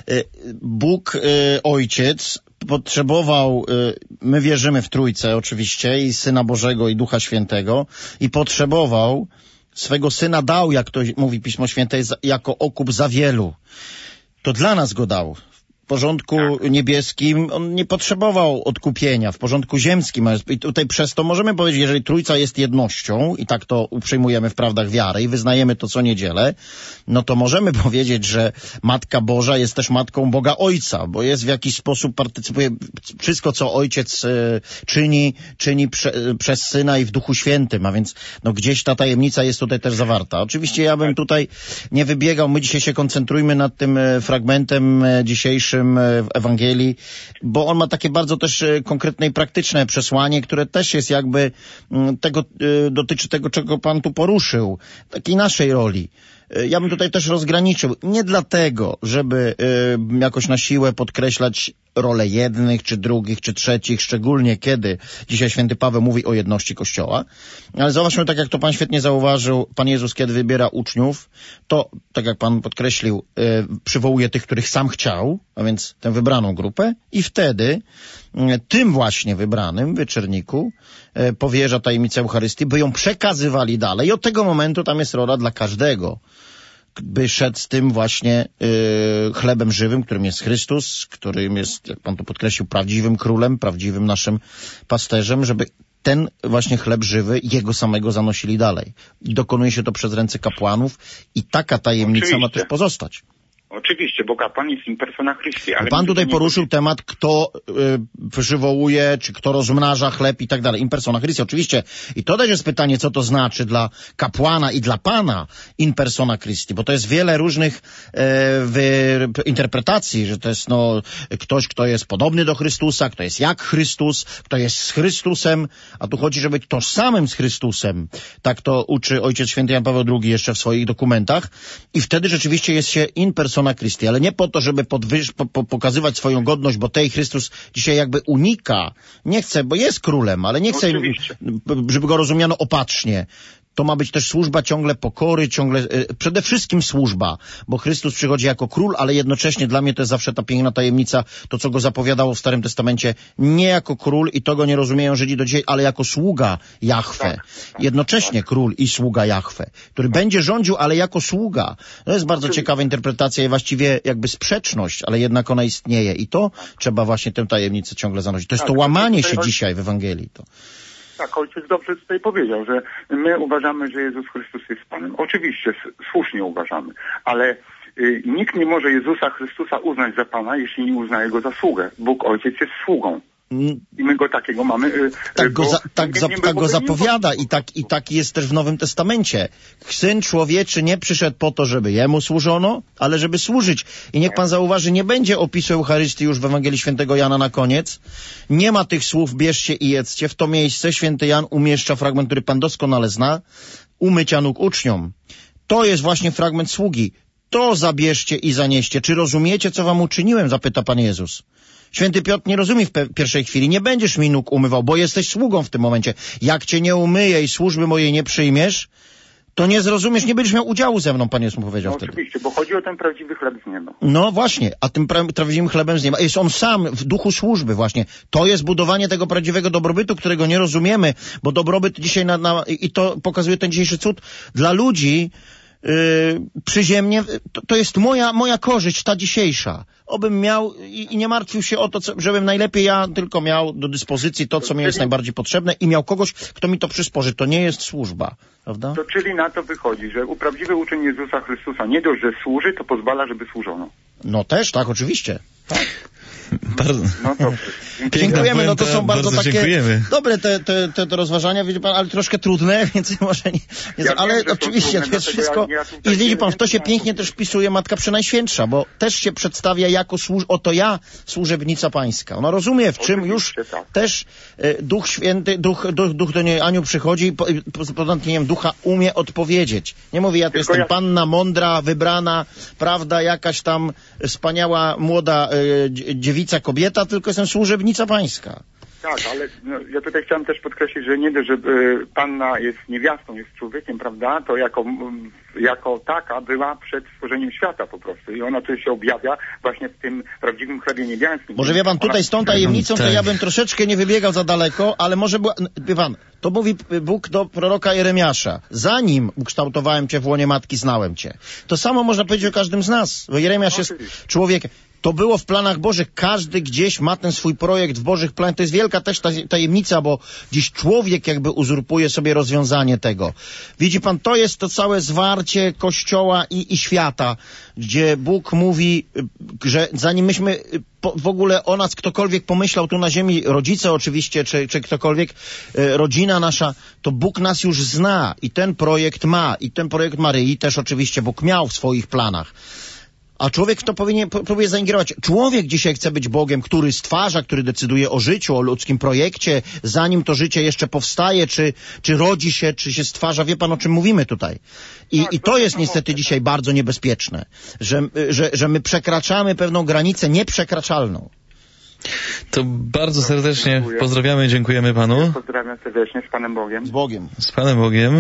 B: Bóg Ojciec potrzebował, my wierzymy w Trójcę oczywiście i Syna Bożego i Ducha Świętego i potrzebował swego Syna dał, jak to mówi Pismo Święte, jako okup za wielu. To dla nas go dał. W porządku niebieskim on nie potrzebował odkupienia, w porządku ziemskim. I tutaj przez to możemy powiedzieć, jeżeli Trójca jest jednością i tak to przyjmujemy w prawdach wiary i wyznajemy to co niedzielę, no to możemy powiedzieć, że Matka Boża jest też Matką Boga Ojca, bo jest w jakiś sposób, partycypuje wszystko, co Ojciec y, czyni, czyni prze, y, przez Syna i w Duchu Świętym, a więc no gdzieś ta tajemnica jest tutaj też zawarta. Oczywiście ja bym tutaj nie wybiegał, my dzisiaj się koncentrujmy nad tym y, fragmentem y, dzisiejszym dzisiejszym w Ewangelii, bo on ma takie bardzo też konkretne i praktyczne przesłanie, które też jest jakby tego, dotyczy tego, czego pan tu poruszył, takiej naszej roli. Ja bym tutaj też rozgraniczył. Nie dlatego, żeby y, jakoś na siłę podkreślać rolę jednych, czy drugich, czy trzecich, szczególnie kiedy dzisiaj święty Paweł mówi o jedności Kościoła. Ale zauważmy, tak jak to pan świetnie zauważył, Pan Jezus, kiedy wybiera uczniów, to, tak jak pan podkreślił, y, przywołuje tych, których sam chciał, a więc tę wybraną grupę i wtedy y, tym właśnie wybranym wyczerniku y, powierza tajemnicę Eucharystii, by ją przekazywali dalej. I od tego momentu tam jest rola dla każdego, by szedł z tym właśnie y, chlebem żywym, którym jest Chrystus, którym jest, jak pan tu podkreślił, prawdziwym królem, prawdziwym naszym pasterzem, żeby ten właśnie chleb żywy jego samego zanosili dalej. I dokonuje się to przez ręce kapłanów i taka tajemnica Oczywiście. ma też pozostać.
F: Oczywiście, bo kapłan jest in persona Christi. Ale
B: pan tutaj poruszył nie... temat, kto y, przywołuje, czy kto rozmnaża chleb i tak dalej. In persona Christi, oczywiście. I to też jest pytanie, co to znaczy dla kapłana i dla Pana in persona Christi, bo to jest wiele różnych y, wy, interpretacji, że to jest no ktoś, kto jest podobny do Chrystusa, kto jest jak Chrystus, kto jest z Chrystusem, a tu chodzi, żeby być tożsamym z Chrystusem. Tak to uczy Ojciec Święty Jan Paweł drugi jeszcze w swoich dokumentach. I wtedy rzeczywiście jest się in persona Christi, ale nie po to, żeby podwyż, po, po, pokazywać swoją godność, bo tej Chrystus dzisiaj jakby unika. Nie chce, bo jest królem, ale nie chce, Oczywiście. żeby go rozumiano opatrznie. To ma być też służba ciągle pokory, ciągle, e, przede wszystkim służba, bo Chrystus przychodzi jako król, ale jednocześnie dla mnie to jest zawsze ta piękna tajemnica, to co go zapowiadało w Starym Testamencie, nie jako król i to go nie rozumieją Żydzi do dzisiaj, ale jako sługa Jahwe. Tak, tak, jednocześnie tak. Król i sługa Jahwe, który tak. będzie rządził, ale jako sługa. To jest bardzo Oczywiście. ciekawa interpretacja i właściwie jakby sprzeczność, ale jednak ona istnieje i to tak. trzeba właśnie tę tajemnicę ciągle zanosić. To jest tak, to łamanie się dzisiaj w Ewangelii. To.
F: Tak, ojciec dobrze tutaj powiedział, że my uważamy, że Jezus Chrystus jest Panem. Oczywiście, słusznie uważamy, ale y, nikt nie może Jezusa Chrystusa uznać za Pana, jeśli nie uznaje Go za sługę. Bóg Ojciec jest sługą. I my go takiego mamy. Y,
B: tak go, za, tak za, tak go zapowiada i tak, i tak jest też w Nowym Testamencie. Syn Człowieczy nie przyszedł po to, żeby Jemu służono, ale żeby służyć. I niech pan zauważy, nie będzie opisu Eucharystii już w Ewangelii Świętego Jana na koniec. Nie ma tych słów bierzcie i jedzcie. W to miejsce Święty Jan umieszcza fragment, który pan doskonale zna, umycia nóg uczniom. To jest właśnie fragment sługi. To zabierzcie i zanieście. Czy rozumiecie, co wam uczyniłem? Zapyta Pan Jezus. Święty Piotr nie rozumie w pe- pierwszej chwili, nie będziesz mi nóg umywał, bo jesteś sługą w tym momencie. Jak cię nie umyję i służby mojej nie przyjmiesz, to nie zrozumiesz, nie będziesz miał udziału ze mną, Pan Jezus mu powiedział
F: no,
B: wtedy.
F: Oczywiście, bo chodzi o ten prawdziwy chleb z nieba.
B: No właśnie, a tym pra- prawdziwym chlebem z nieba jest on sam w duchu służby właśnie. To jest budowanie tego prawdziwego dobrobytu, którego nie rozumiemy, bo dobrobyt dzisiaj na, na i to pokazuje ten dzisiejszy cud dla ludzi, Yy, przyziemnie, to, to jest moja, moja korzyść, ta dzisiejsza. Obym miał i, i nie martwił się o to, co, żebym najlepiej ja tylko miał do dyspozycji to, co mi jest najbardziej potrzebne i miał kogoś, kto mi to przysporzy. To nie jest służba, prawda?
F: To czyli na to wychodzi, że prawdziwy uczeń Jezusa Chrystusa nie dość, że służy, to pozwala, żeby służono.
B: No też, tak, oczywiście. Tak.
A: Bardzo...
F: No to
B: dziękujemy, no to są bardzo,
A: bardzo
B: takie
A: dziękujemy.
B: dobre te, te, te, te rozważania, widzi pan, ale troszkę trudne, więc może nie, nie
F: ja
B: ale
F: wiem,
B: oczywiście to, to jest wszystko ja, ja i widzi pan, w to się pięknie też wpisuje Matka Przenajświętsza, bo też się przedstawia jako służ, oto ja, służebnica pańska. Ona rozumie, w czym już tak. też e, Duch Święty, Duch, duch, duch do niej anioł przychodzi i po, pod natchnieniem Ducha umie odpowiedzieć. Nie mówi, ja to jestem ja... panna mądra, wybrana, prawda, jakaś tam wspaniała, młoda e, dziewica, kobieta, tylko jestem służebnica pańska.
F: Tak, ale no, ja tutaj chciałem też podkreślić, że nie dość, że y, panna jest niewiastą, jest człowiekiem, prawda, to jako, y, jako taka była przed stworzeniem świata po prostu i ona tu się objawia właśnie w tym prawdziwym chlebie niebiańskim.
B: Może wie pan, tutaj z tą tajemnicą to ja bym troszeczkę nie wybiegał za daleko, ale może była, wie pan, to mówi Bóg do proroka Jeremiasza. Zanim ukształtowałem cię w łonie matki, znałem cię. To samo można powiedzieć o każdym z nas, bo Jeremiasz jest człowiekiem. To było w planach Bożych. Każdy gdzieś ma ten swój projekt w Bożych planach. To jest wielka też tajemnica, bo dziś człowiek jakby uzurpuje sobie rozwiązanie tego. Widzi pan, to jest to całe zwarcie Kościoła i, i świata, gdzie Bóg mówi, że zanim myśmy w ogóle o nas ktokolwiek pomyślał tu na ziemi, rodzice oczywiście, czy, czy ktokolwiek, rodzina nasza, to Bóg nas już zna i ten projekt ma. I ten projekt Maryi też oczywiście Bóg miał w swoich planach. A człowiek w to powinien, próbuje zaingerować. Człowiek dzisiaj chce być Bogiem, który stwarza, który decyduje o życiu, o ludzkim projekcie, zanim to życie jeszcze powstaje, czy, czy rodzi się, czy się stwarza. Wie pan, o czym mówimy tutaj? I, i to jest niestety dzisiaj bardzo niebezpieczne, że, że, że my przekraczamy pewną granicę nieprzekraczalną.
A: To bardzo serdecznie pozdrawiamy, dziękujemy panu.
F: Pozdrawiam serdecznie, z Panem Bogiem.
B: Z Bogiem.
A: Z Panem Bogiem.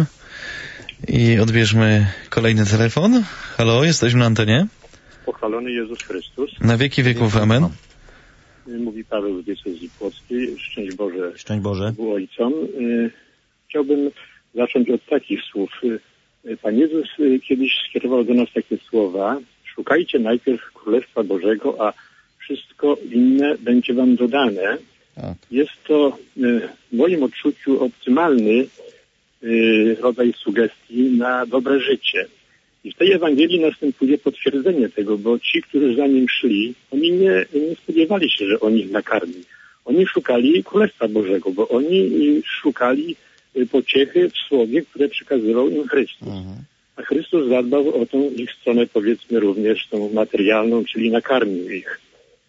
A: I odbierzmy kolejny telefon. Halo, jesteśmy na antenie.
G: Pochwalony Jezus Chrystus.
A: Na wieki wieków, amen.
G: Mówi Paweł z diecezji płockiej. Szczęść Boże.
B: Szczęść Boże.
G: Ojcom. Chciałbym zacząć od takich słów. Pan Jezus kiedyś skierował do nas takie słowa. Szukajcie najpierw Królestwa Bożego, a wszystko inne będzie wam dodane. Tak. Jest to w moim odczuciu optymalny rodzaj sugestii na dobre życie. I w tej Ewangelii następuje potwierdzenie tego, bo ci, którzy za nim szli, oni nie, nie spodziewali się, że on ich nakarmi. Oni szukali Królestwa Bożego, bo oni szukali pociechy w słowie, które przekazywał im Chrystus. Mhm. A Chrystus zadbał o tą ich stronę, powiedzmy, również tą materialną, czyli nakarmił ich.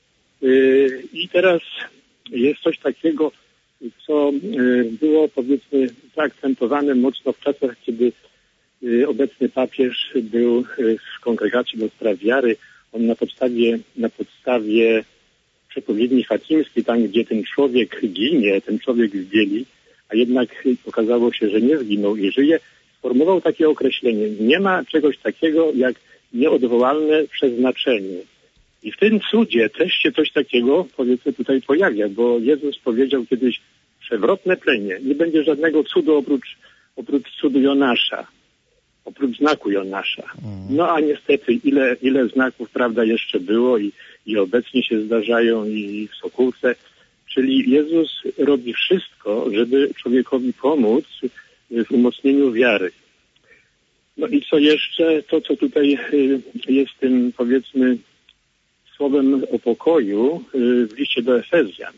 G: I teraz jest coś takiego, co było, powiedzmy, zaakcentowane mocno w czasach, kiedy obecny papież był w Kongregacji do Spraw Wiary. On na podstawie, na podstawie przepowiedni fatimskiej, tam gdzie ten człowiek ginie, ten człowiek w bieli, a jednak okazało się, że nie zginął i żyje, sformułował takie określenie. Nie ma czegoś takiego jak nieodwołalne przeznaczenie. I w tym cudzie też się coś takiego, powiedzmy, tutaj pojawia, bo Jezus powiedział kiedyś przewrotne plemię. Nie będzie żadnego cudu oprócz, oprócz cudu Jonasza, oprócz znaku Jonasza. No a niestety ile, ile znaków, prawda, jeszcze było i, i obecnie się zdarzają i w Sokółce. Czyli Jezus robi wszystko, żeby człowiekowi pomóc w umocnieniu wiary. No i co jeszcze, to co tutaj jest tym, powiedzmy, słowem o pokoju w liście do Efezjan.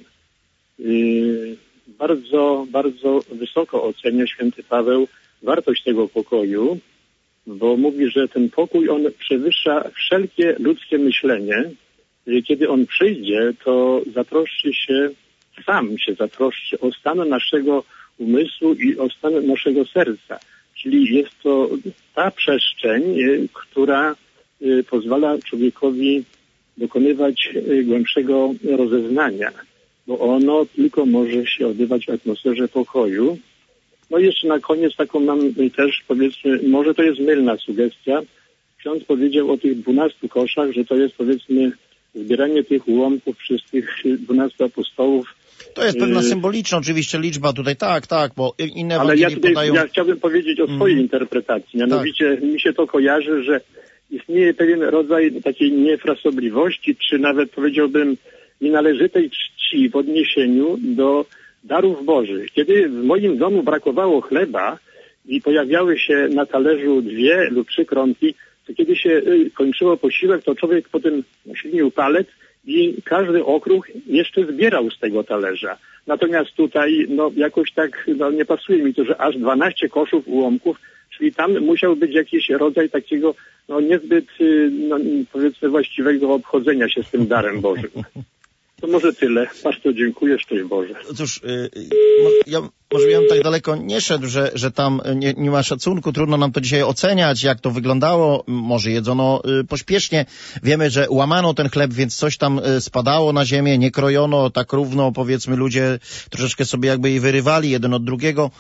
G: Bardzo, bardzo wysoko ocenia święty Paweł wartość tego pokoju, bo mówi, że ten pokój, on przewyższa wszelkie ludzkie myślenie. Kiedy on przyjdzie, to zatroszczy się, sam się zatroszczy o stan naszego umysłu i o stan naszego serca. Czyli jest to ta przestrzeń, która pozwala człowiekowi dokonywać głębszego rozeznania, bo ono tylko może się odbywać w atmosferze pokoju. No i jeszcze na koniec taką mam też, powiedzmy, może to jest mylna sugestia. Ksiądz powiedział o tych dwunastu koszach, że to jest, powiedzmy, zbieranie tych ułomków przez tych dwunastu apostołów.
B: To jest pewna symboliczna oczywiście liczba tutaj, tak, tak, bo inne
G: Ale ja tutaj
B: podają...
G: ja chciałbym powiedzieć o swojej mm. interpretacji. Mianowicie tak. Mi się to kojarzy, że istnieje pewien rodzaj takiej niefrasobliwości, czy nawet powiedziałbym nienależytej czci w odniesieniu do darów bożych. Kiedy w moim domu brakowało chleba i pojawiały się na talerzu dwie lub trzy kromki, to kiedy się kończyło posiłek, to człowiek potem ślinił palec i każdy okruch jeszcze zbierał z tego talerza. Natomiast tutaj no jakoś tak no, nie pasuje mi to, że aż dwanaście koszów ułomków, czyli tam musiał być jakiś rodzaj takiego no niezbyt, no, powiedzmy, właściwego obchodzenia się z tym darem Bożym. To może tyle. Bardzo dziękuję. Szczęść Boże.
B: Cóż, yy, ja może ja bym tak daleko nie szedł, że, że tam nie, nie ma szacunku. Trudno nam to dzisiaj oceniać, jak to wyglądało. Może jedzono yy, pośpiesznie. Wiemy, że łamano ten chleb, więc coś tam yy, spadało na ziemię, nie krojono tak równo. Powiedzmy, ludzie troszeczkę sobie jakby jej wyrywali jeden od drugiego.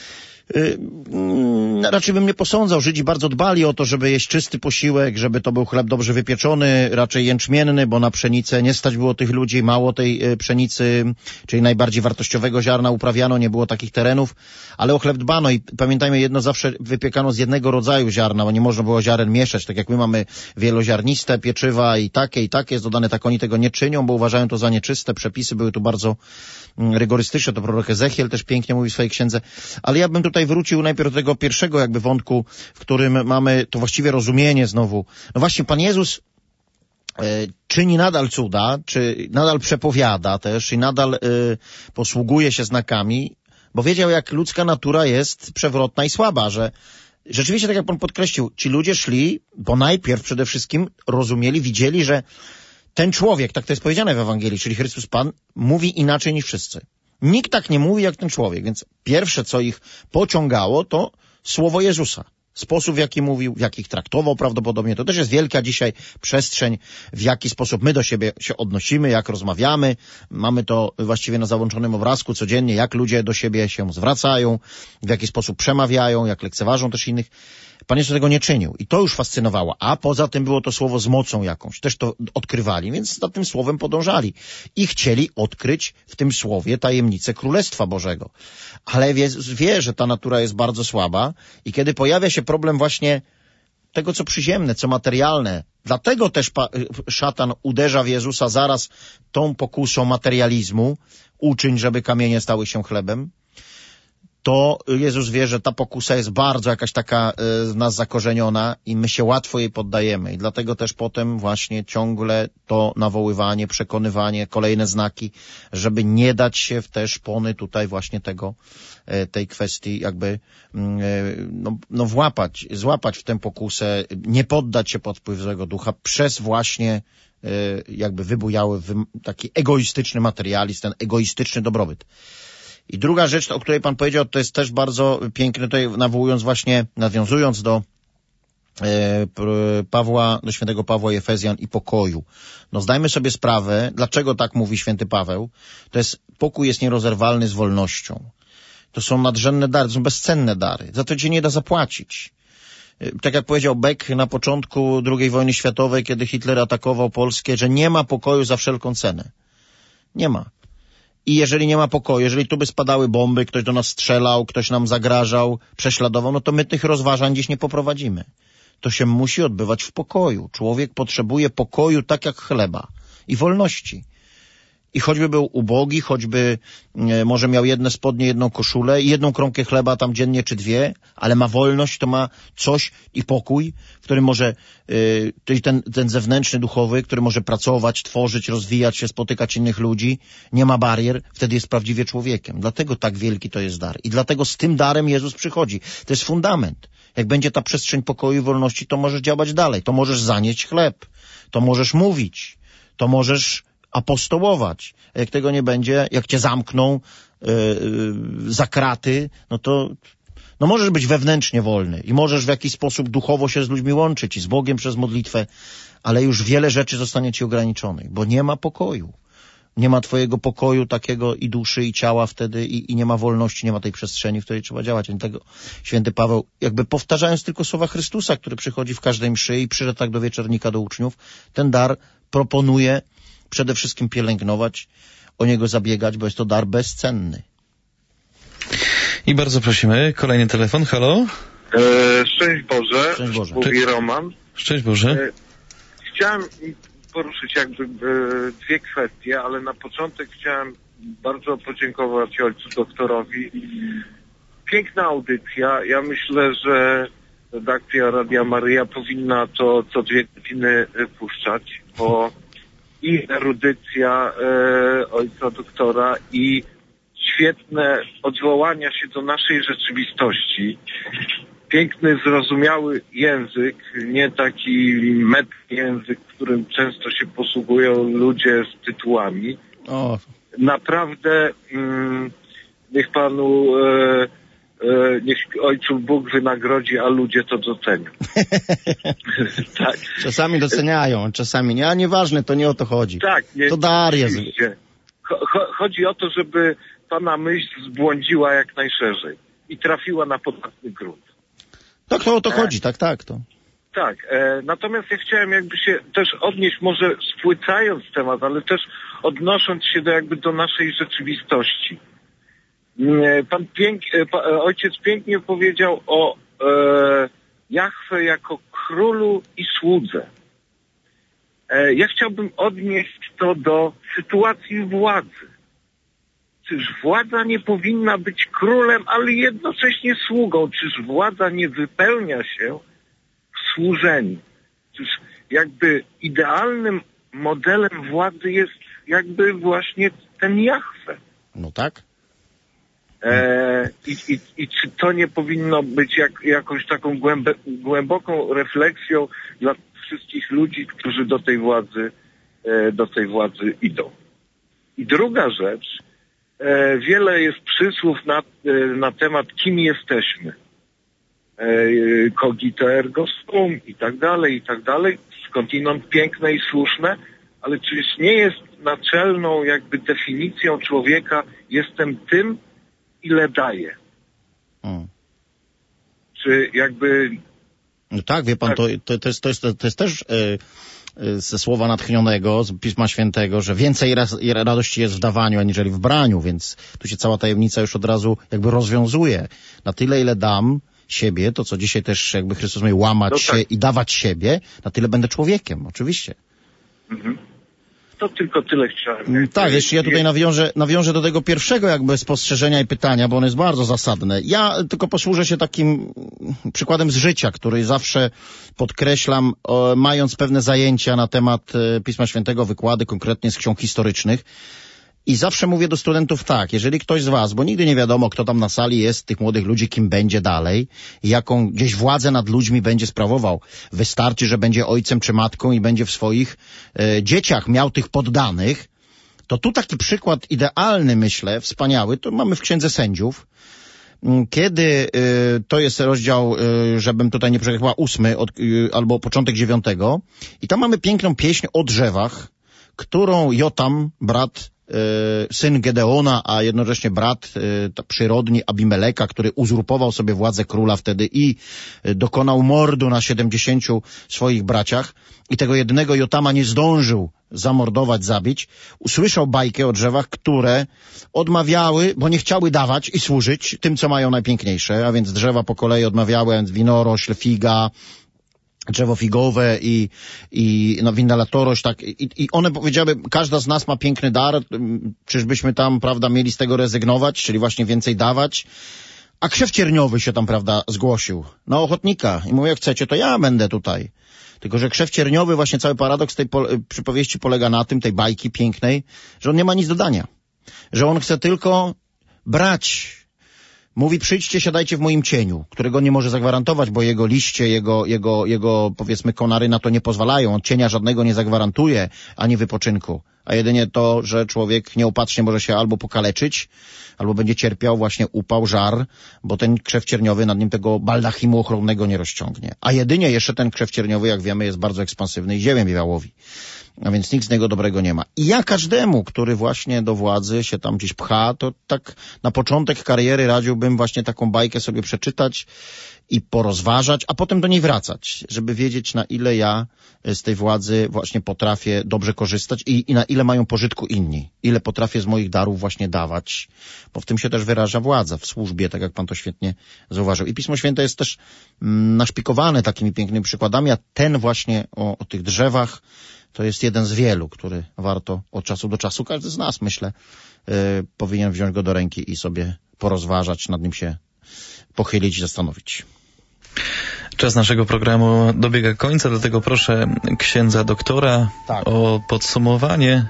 B: Raczej bym nie posądzał. Żydzi bardzo dbali o to, żeby jeść czysty posiłek, żeby to był chleb dobrze wypieczony, raczej jęczmienny, bo na pszenicę nie stać było tych ludzi, mało tej pszenicy, czyli najbardziej wartościowego ziarna uprawiano, nie było takich terenów, ale o chleb dbano i pamiętajmy, jedno zawsze wypiekano z jednego rodzaju ziarna, bo nie można było ziaren mieszać, tak jak my mamy wieloziarniste pieczywa i takie, i takie jest dodane, tak oni tego nie czynią, bo uważają to za nieczyste. Przepisy były tu bardzo rygorystyczne, to prorok Ezechiel też pięknie mówi w swojej księdze, ale ja bym tutaj wrócił najpierw do tego pierwszego jakby wątku, w którym mamy to właściwie rozumienie znowu. No właśnie, Pan Jezus e, czyni nadal cuda, czy nadal przepowiada też i nadal e, posługuje się znakami, bo wiedział, jak ludzka natura jest przewrotna i słaba, że rzeczywiście, tak jak pan podkreślił, ci ludzie szli, bo najpierw przede wszystkim rozumieli, widzieli, że ten człowiek, tak to jest powiedziane w Ewangelii, czyli Chrystus Pan, mówi inaczej niż wszyscy. Nikt tak nie mówi jak ten człowiek, więc pierwsze, co ich pociągało, to słowo Jezusa. Sposób, w jaki mówił, w jaki ich traktował prawdopodobnie. To też jest wielka dzisiaj przestrzeń, w jaki sposób my do siebie się odnosimy, jak rozmawiamy. Mamy to właściwie na załączonym obrazku codziennie, jak ludzie do siebie się zwracają, w jaki sposób przemawiają, jak lekceważą też innych. Pan Jezus tego nie czynił i to już fascynowało. A poza tym było to słowo z mocą jakąś. Też to odkrywali, więc za tym słowem podążali. I chcieli odkryć w tym słowie tajemnicę Królestwa Bożego. Ale wie, wie, że ta natura jest bardzo słaba i kiedy pojawia się problem właśnie tego, co przyziemne, co materialne, dlatego też pa, szatan uderza w Jezusa zaraz tą pokusą materializmu, uczyń, żeby kamienie stały się chlebem, to Jezus wie, że ta pokusa jest bardzo jakaś taka w nas zakorzeniona i my się łatwo jej poddajemy. I dlatego też potem właśnie ciągle to nawoływanie, przekonywanie, kolejne znaki, żeby nie dać się w te szpony tutaj właśnie tego, tej kwestii jakby no, no włapać, złapać w tę pokusę, nie poddać się pod wpływ złego ducha przez właśnie jakby wybujały taki egoistyczny materializm, ten egoistyczny dobrobyt. I druga rzecz, o której pan powiedział, to jest też bardzo piękne, tutaj nawołując właśnie, nawiązując do e, Pawła, do świętego Pawła i Efezjan i pokoju. No zdajmy sobie sprawę, dlaczego tak mówi święty Paweł. To jest, pokój jest nierozerwalny z wolnością. To są nadrzędne dary, to są bezcenne dary. Za to cię nie da zapłacić. Tak jak powiedział Beck na początku drugiej wojny światowej, kiedy Hitler atakował Polskę, że nie ma pokoju za wszelką cenę. Nie ma. I jeżeli nie ma pokoju, jeżeli tu by spadały bomby, ktoś do nas strzelał, ktoś nam zagrażał, prześladował, no to my tych rozważań dziś nie poprowadzimy. To się musi odbywać w pokoju. Człowiek potrzebuje pokoju tak jak chleba i wolności. I choćby był ubogi, choćby e, może miał jedne spodnie, jedną koszulę i jedną kromkę chleba tam dziennie czy dwie, ale ma wolność, to ma coś i pokój, w którym może, e, ten, ten zewnętrzny, duchowy, który może pracować, tworzyć, rozwijać się, spotykać innych ludzi, nie ma barier, wtedy jest prawdziwie człowiekiem. Dlatego tak wielki to jest dar. I dlatego z tym darem Jezus przychodzi. To jest fundament. Jak będzie ta przestrzeń pokoju i wolności, to możesz działać dalej. To możesz zanieść chleb. To możesz mówić. To możesz apostołować. A jak tego nie będzie, jak cię zamkną yy, yy, za kraty, no to no możesz być wewnętrznie wolny i możesz w jakiś sposób duchowo się z ludźmi łączyć i z Bogiem przez modlitwę, ale już wiele rzeczy zostanie ci ograniczonych, bo nie ma pokoju. Nie ma twojego pokoju takiego i duszy, i ciała wtedy i, i nie ma wolności, nie ma tej przestrzeni, w której trzeba działać. I tego święty Paweł, jakby powtarzając tylko słowa Chrystusa, który przychodzi w każdej mszy i przyszedł tak do wieczornika, do uczniów, ten dar proponuje przede wszystkim pielęgnować, o niego zabiegać, bo jest to dar bezcenny.
A: I bardzo prosimy, kolejny telefon, halo?
H: E, szczęść Boże,
B: Szczęść Boże.
H: mówi
A: Cze-
H: Roman.
A: Szczęść Boże.
H: E, chciałem poruszyć jakby e, dwie kwestie, ale na początek chciałem bardzo podziękować ojcu doktorowi. Piękna audycja. Ja myślę, że redakcja Radia Maryja powinna to co dwie godziny puszczać, bo i erudycja e, ojca doktora i świetne odwołania się do naszej rzeczywistości. Piękny, zrozumiały język, nie taki metr język, którym często się posługują ludzie z tytułami.
B: O.
H: Naprawdę mm, niech panu e, e, niech ojcu Bóg wynagrodzi, a ludzie to docenią. Tak.
B: Czasami doceniają, czasami nie, a nieważne, to nie o to chodzi.
H: Tak, nie,
B: to dar jest.
H: Cho- chodzi o to, żeby pana myśl zbłądziła jak najszerzej i trafiła na podatny grunt.
B: Tak, to o to chodzi, tak, tak. to.
H: Tak, e, natomiast ja chciałem jakby się też odnieść, może spłycając temat, ale też odnosząc się do jakby do naszej rzeczywistości. E, pan pięk, e, pa, e, ojciec pięknie powiedział o e, Jahwe jako królu i słudze. E, ja chciałbym odnieść to do sytuacji władzy. Czyż władza nie powinna być królem, ale jednocześnie sługą? Czyż władza nie wypełnia się w służeniu? Czyż jakby idealnym modelem władzy jest jakby właśnie ten Jahwe?
B: No tak.
H: E, i, i, I czy to nie powinno być jak, jakąś taką głębe, głęboką refleksją dla wszystkich ludzi, którzy do tej władzy, e, do tej władzy idą? I druga rzecz, e, wiele jest przysłów na, e, na temat, kim jesteśmy. E, cogito ergo sum i tak dalej, i tak dalej. Skądinąd piękne i słuszne, ale czyż nie jest naczelną jakby definicją człowieka jestem tym, ile daje? Hmm. Czy jakby...
B: No tak, wie pan, tak. To, to, to, jest, to, jest, to jest też yy, ze słowa natchnionego, z Pisma Świętego, że więcej raz, radości jest w dawaniu, aniżeli w braniu, więc tu się cała tajemnica już od razu jakby rozwiązuje. Na tyle, ile dam siebie, to co dzisiaj też jakby Chrystus mówi, łamać no tak. się i dawać siebie, na tyle będę człowiekiem, oczywiście. Mhm.
H: To tylko tyle chciałem.
B: Tak, jeszcze ja tutaj nawiążę, nawiążę do tego pierwszego jakby spostrzeżenia i pytania, bo ono jest bardzo zasadne. Ja tylko posłużę się takim przykładem z życia, który zawsze podkreślam, o, mając pewne zajęcia na temat Pisma Świętego, wykłady konkretnie z ksiąg historycznych. I zawsze mówię do studentów tak, jeżeli ktoś z was, bo nigdy nie wiadomo, kto tam na sali jest, tych młodych ludzi, kim będzie dalej, jaką gdzieś władzę nad ludźmi będzie sprawował. Wystarczy, że będzie ojcem czy matką i będzie w swoich e, dzieciach miał tych poddanych. To tu taki przykład idealny, myślę, wspaniały, to mamy w Księdze Sędziów, kiedy y, to jest rozdział, y, żebym tutaj nie przejechała ósmy, od, y, albo początek dziewiątego, i tam mamy piękną pieśń o drzewach, którą Jotam, brat, y, syn Gedeona, a jednocześnie brat y, przyrodni Abimeleka, który uzurpował sobie władzę króla wtedy i y, dokonał mordu na siedemdziesięciu swoich braciach i tego jednego Jotama nie zdążył zamordować, zabić, usłyszał bajkę o drzewach, które odmawiały, bo nie chciały dawać i służyć tym, co mają najpiękniejsze, a więc drzewa po kolei odmawiały, więc winorośl, figa, drzewo figowe i, i no, winna latorość, tak, i, i one powiedziały, każda z nas ma piękny dar, czyżbyśmy tam, prawda, mieli z tego rezygnować, czyli właśnie więcej dawać, a krzew cierniowy się tam, prawda, zgłosił na ochotnika i mówi, jak chcecie, to ja będę tutaj. Tylko że krzew cierniowy, właśnie cały paradoks tej po, przypowieści polega na tym, tej bajki pięknej, że on nie ma nic do dania. Że on chce tylko brać. Mówi, przyjdźcie, siadajcie w moim cieniu, którego nie może zagwarantować, bo jego liście, jego, jego, jego powiedzmy konary na to nie pozwalają. On cienia żadnego nie zagwarantuje, ani wypoczynku. A jedynie to, że człowiek nieopatrznie może się albo pokaleczyć, albo będzie cierpiał właśnie upał, żar, bo ten krzew cierniowy nad nim tego baldachimu ochronnego nie rozciągnie. A jedynie jeszcze ten krzew cierniowy, jak wiemy, jest bardzo ekspansywny i ziemię białowi. A więc nic z niego dobrego nie ma. I ja każdemu, który właśnie do władzy się tam gdzieś pcha, to tak na początek kariery radziłbym właśnie taką bajkę sobie przeczytać i porozważać, a potem do niej wracać, żeby wiedzieć, na ile ja z tej władzy właśnie potrafię dobrze korzystać i, i na ile mają pożytku inni. Ile potrafię z moich darów właśnie dawać, bo w tym się też wyraża władza, w służbie, tak jak pan to świetnie zauważył. I Pismo Święte jest też mm, naszpikowane takimi pięknymi przykładami, a ten właśnie o, o tych drzewach to jest jeden z wielu, który warto od czasu do czasu, każdy z nas, myślę, yy, powinien wziąć go do ręki i sobie porozważać, nad nim się pochylić i zastanowić.
A: Czas naszego programu dobiega końca, dlatego proszę księdza doktora tak. o podsumowanie.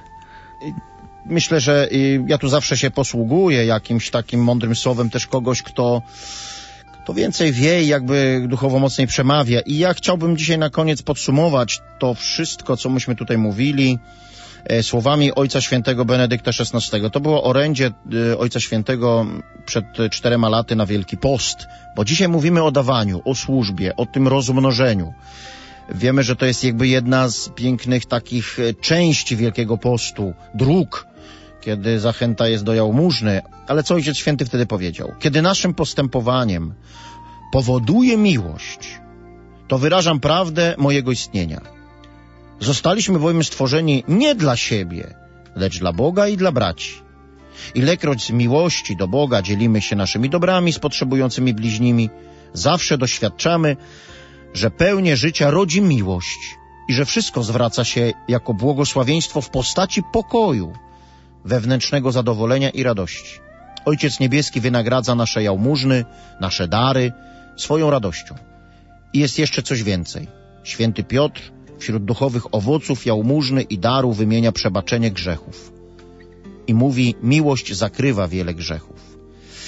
B: Myślę, że ja tu zawsze się posługuję jakimś takim mądrym słowem też kogoś, kto, kto więcej wie i jakby duchowo mocniej przemawia. I ja chciałbym dzisiaj na koniec podsumować to wszystko, co myśmy tutaj mówili, słowami Ojca Świętego Benedykta szesnastego. To było orędzie Ojca Świętego przed czterema laty na Wielki Post, bo dzisiaj mówimy o dawaniu, o służbie, o tym rozmnożeniu. Wiemy, że to jest jakby jedna z pięknych takich części Wielkiego Postu, dróg, kiedy zachęta jest do jałmużny. Ale co Ojciec Święty wtedy powiedział? Kiedy naszym postępowaniem powoduje miłość, to wyrażam prawdę mojego istnienia. Zostaliśmy bowiem stworzeni nie dla siebie, lecz dla Boga i dla braci. Ilekroć z miłości do Boga dzielimy się naszymi dobrami z potrzebującymi bliźnimi, zawsze doświadczamy, że pełnię życia rodzi miłość i że wszystko zwraca się jako błogosławieństwo w postaci pokoju, wewnętrznego zadowolenia i radości. Ojciec Niebieski wynagradza nasze jałmużny, nasze dary swoją radością. I jest jeszcze coś więcej. Święty Piotr wśród duchowych owoców jałmużny i daru wymienia przebaczenie grzechów. I mówi, miłość zakrywa wiele grzechów.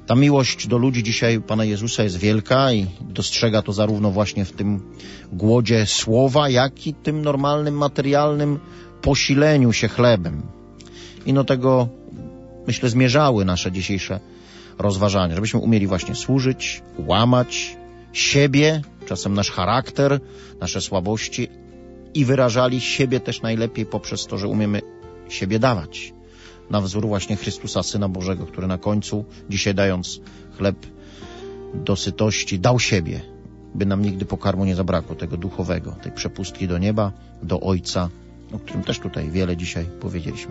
B: Ta miłość do ludzi dzisiaj Pana Jezusa jest wielka i dostrzega to zarówno właśnie w tym głodzie słowa, jak i tym normalnym, materialnym posileniu się chlebem. I do tego, myślę, zmierzały nasze dzisiejsze rozważania, żebyśmy umieli właśnie służyć, łamać siebie, czasem nasz charakter, nasze słabości i wyrażali siebie też najlepiej poprzez to, że umiemy siebie dawać. Na wzór właśnie Chrystusa, Syna Bożego, który na końcu, dzisiaj dając chleb do sytości, dał siebie, by nam nigdy pokarmu nie zabrakło, tego duchowego, tej przepustki do nieba, do Ojca, o którym też tutaj wiele dzisiaj powiedzieliśmy.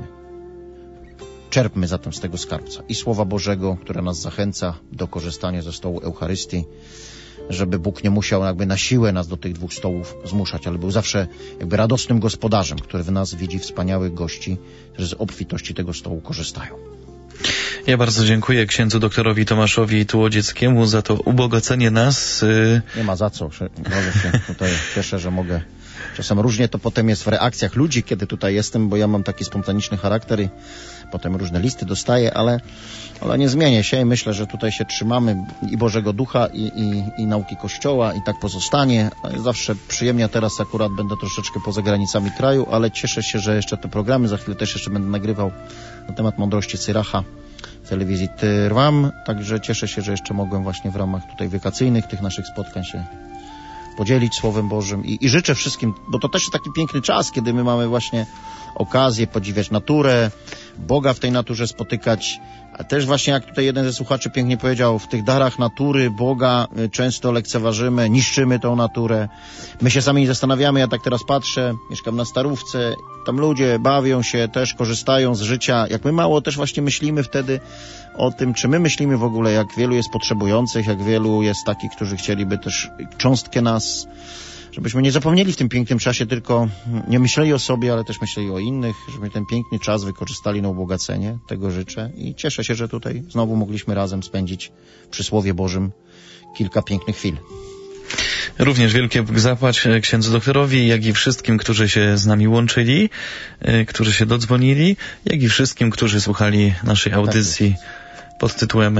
B: Czerpmy zatem z tego skarbca i Słowa Bożego, które nas zachęca do korzystania ze stołu Eucharystii, żeby Bóg nie musiał jakby na siłę nas do tych dwóch stołów zmuszać, ale był zawsze jakby radosnym gospodarzem, który w nas widzi wspaniałych gości, którzy z obfitości tego stołu korzystają.
A: Ja bardzo dziękuję księdzu doktorowi Tomaszowi Tułodzieckiemu za to ubogacenie nas.
B: Nie ma za co. Może się tutaj cieszę, że mogę. Czasem różnie to potem jest w reakcjach ludzi, kiedy tutaj jestem, bo ja mam taki spontaniczny charakter i potem różne listy dostaję, ale, ale nie zmienię się i myślę, że tutaj się trzymamy i Bożego Ducha, i, i, i nauki Kościoła i tak pozostanie. Zawsze przyjemnie, teraz akurat będę troszeczkę poza granicami kraju, ale cieszę się, że jeszcze te programy, za chwilę też jeszcze będę nagrywał na temat mądrości Cyracha w telewizji Trwam, także cieszę się, że jeszcze mogłem właśnie w ramach tutaj wakacyjnych tych naszych spotkań się podzielić Słowem Bożym i, i życzę wszystkim, bo to też jest taki piękny czas, kiedy my mamy właśnie okazję podziwiać naturę, Boga w tej naturze spotykać, a też właśnie jak tutaj jeden ze słuchaczy pięknie powiedział, w tych darach natury Boga często lekceważymy, niszczymy tą naturę. My się sami nie zastanawiamy, ja tak teraz patrzę, mieszkam na Starówce, tam ludzie bawią się, też korzystają z życia, jak my mało też właśnie myślimy wtedy o tym, czy my myślimy w ogóle, jak wielu jest potrzebujących, jak wielu jest takich, którzy chcieliby też cząstkę nas, żebyśmy nie zapomnieli w tym pięknym czasie, tylko nie myśleli o sobie, ale też myśleli o innych, żebyśmy ten piękny czas wykorzystali na ubogacenie. Tego życzę i cieszę się, że tutaj znowu mogliśmy razem spędzić przy Słowie Bożym kilka pięknych chwil.
A: Również wielkie zapłać księdzu doktorowi, jak i wszystkim, którzy się z nami łączyli, którzy się dodzwonili, jak i wszystkim, którzy słuchali naszej audycji pod tytułem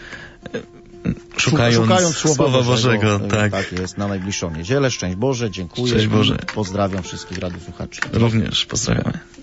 A: Szukając, Szukając Słowa, Słowa Bożego. Bożego. Tak.
B: Tak jest, na najbliższą niedzielę. Szczęść Boże, dziękuję.
A: Szczęść Boże.
B: Pozdrawiam wszystkich radiosłuchaczy.
A: Również pozdrawiamy.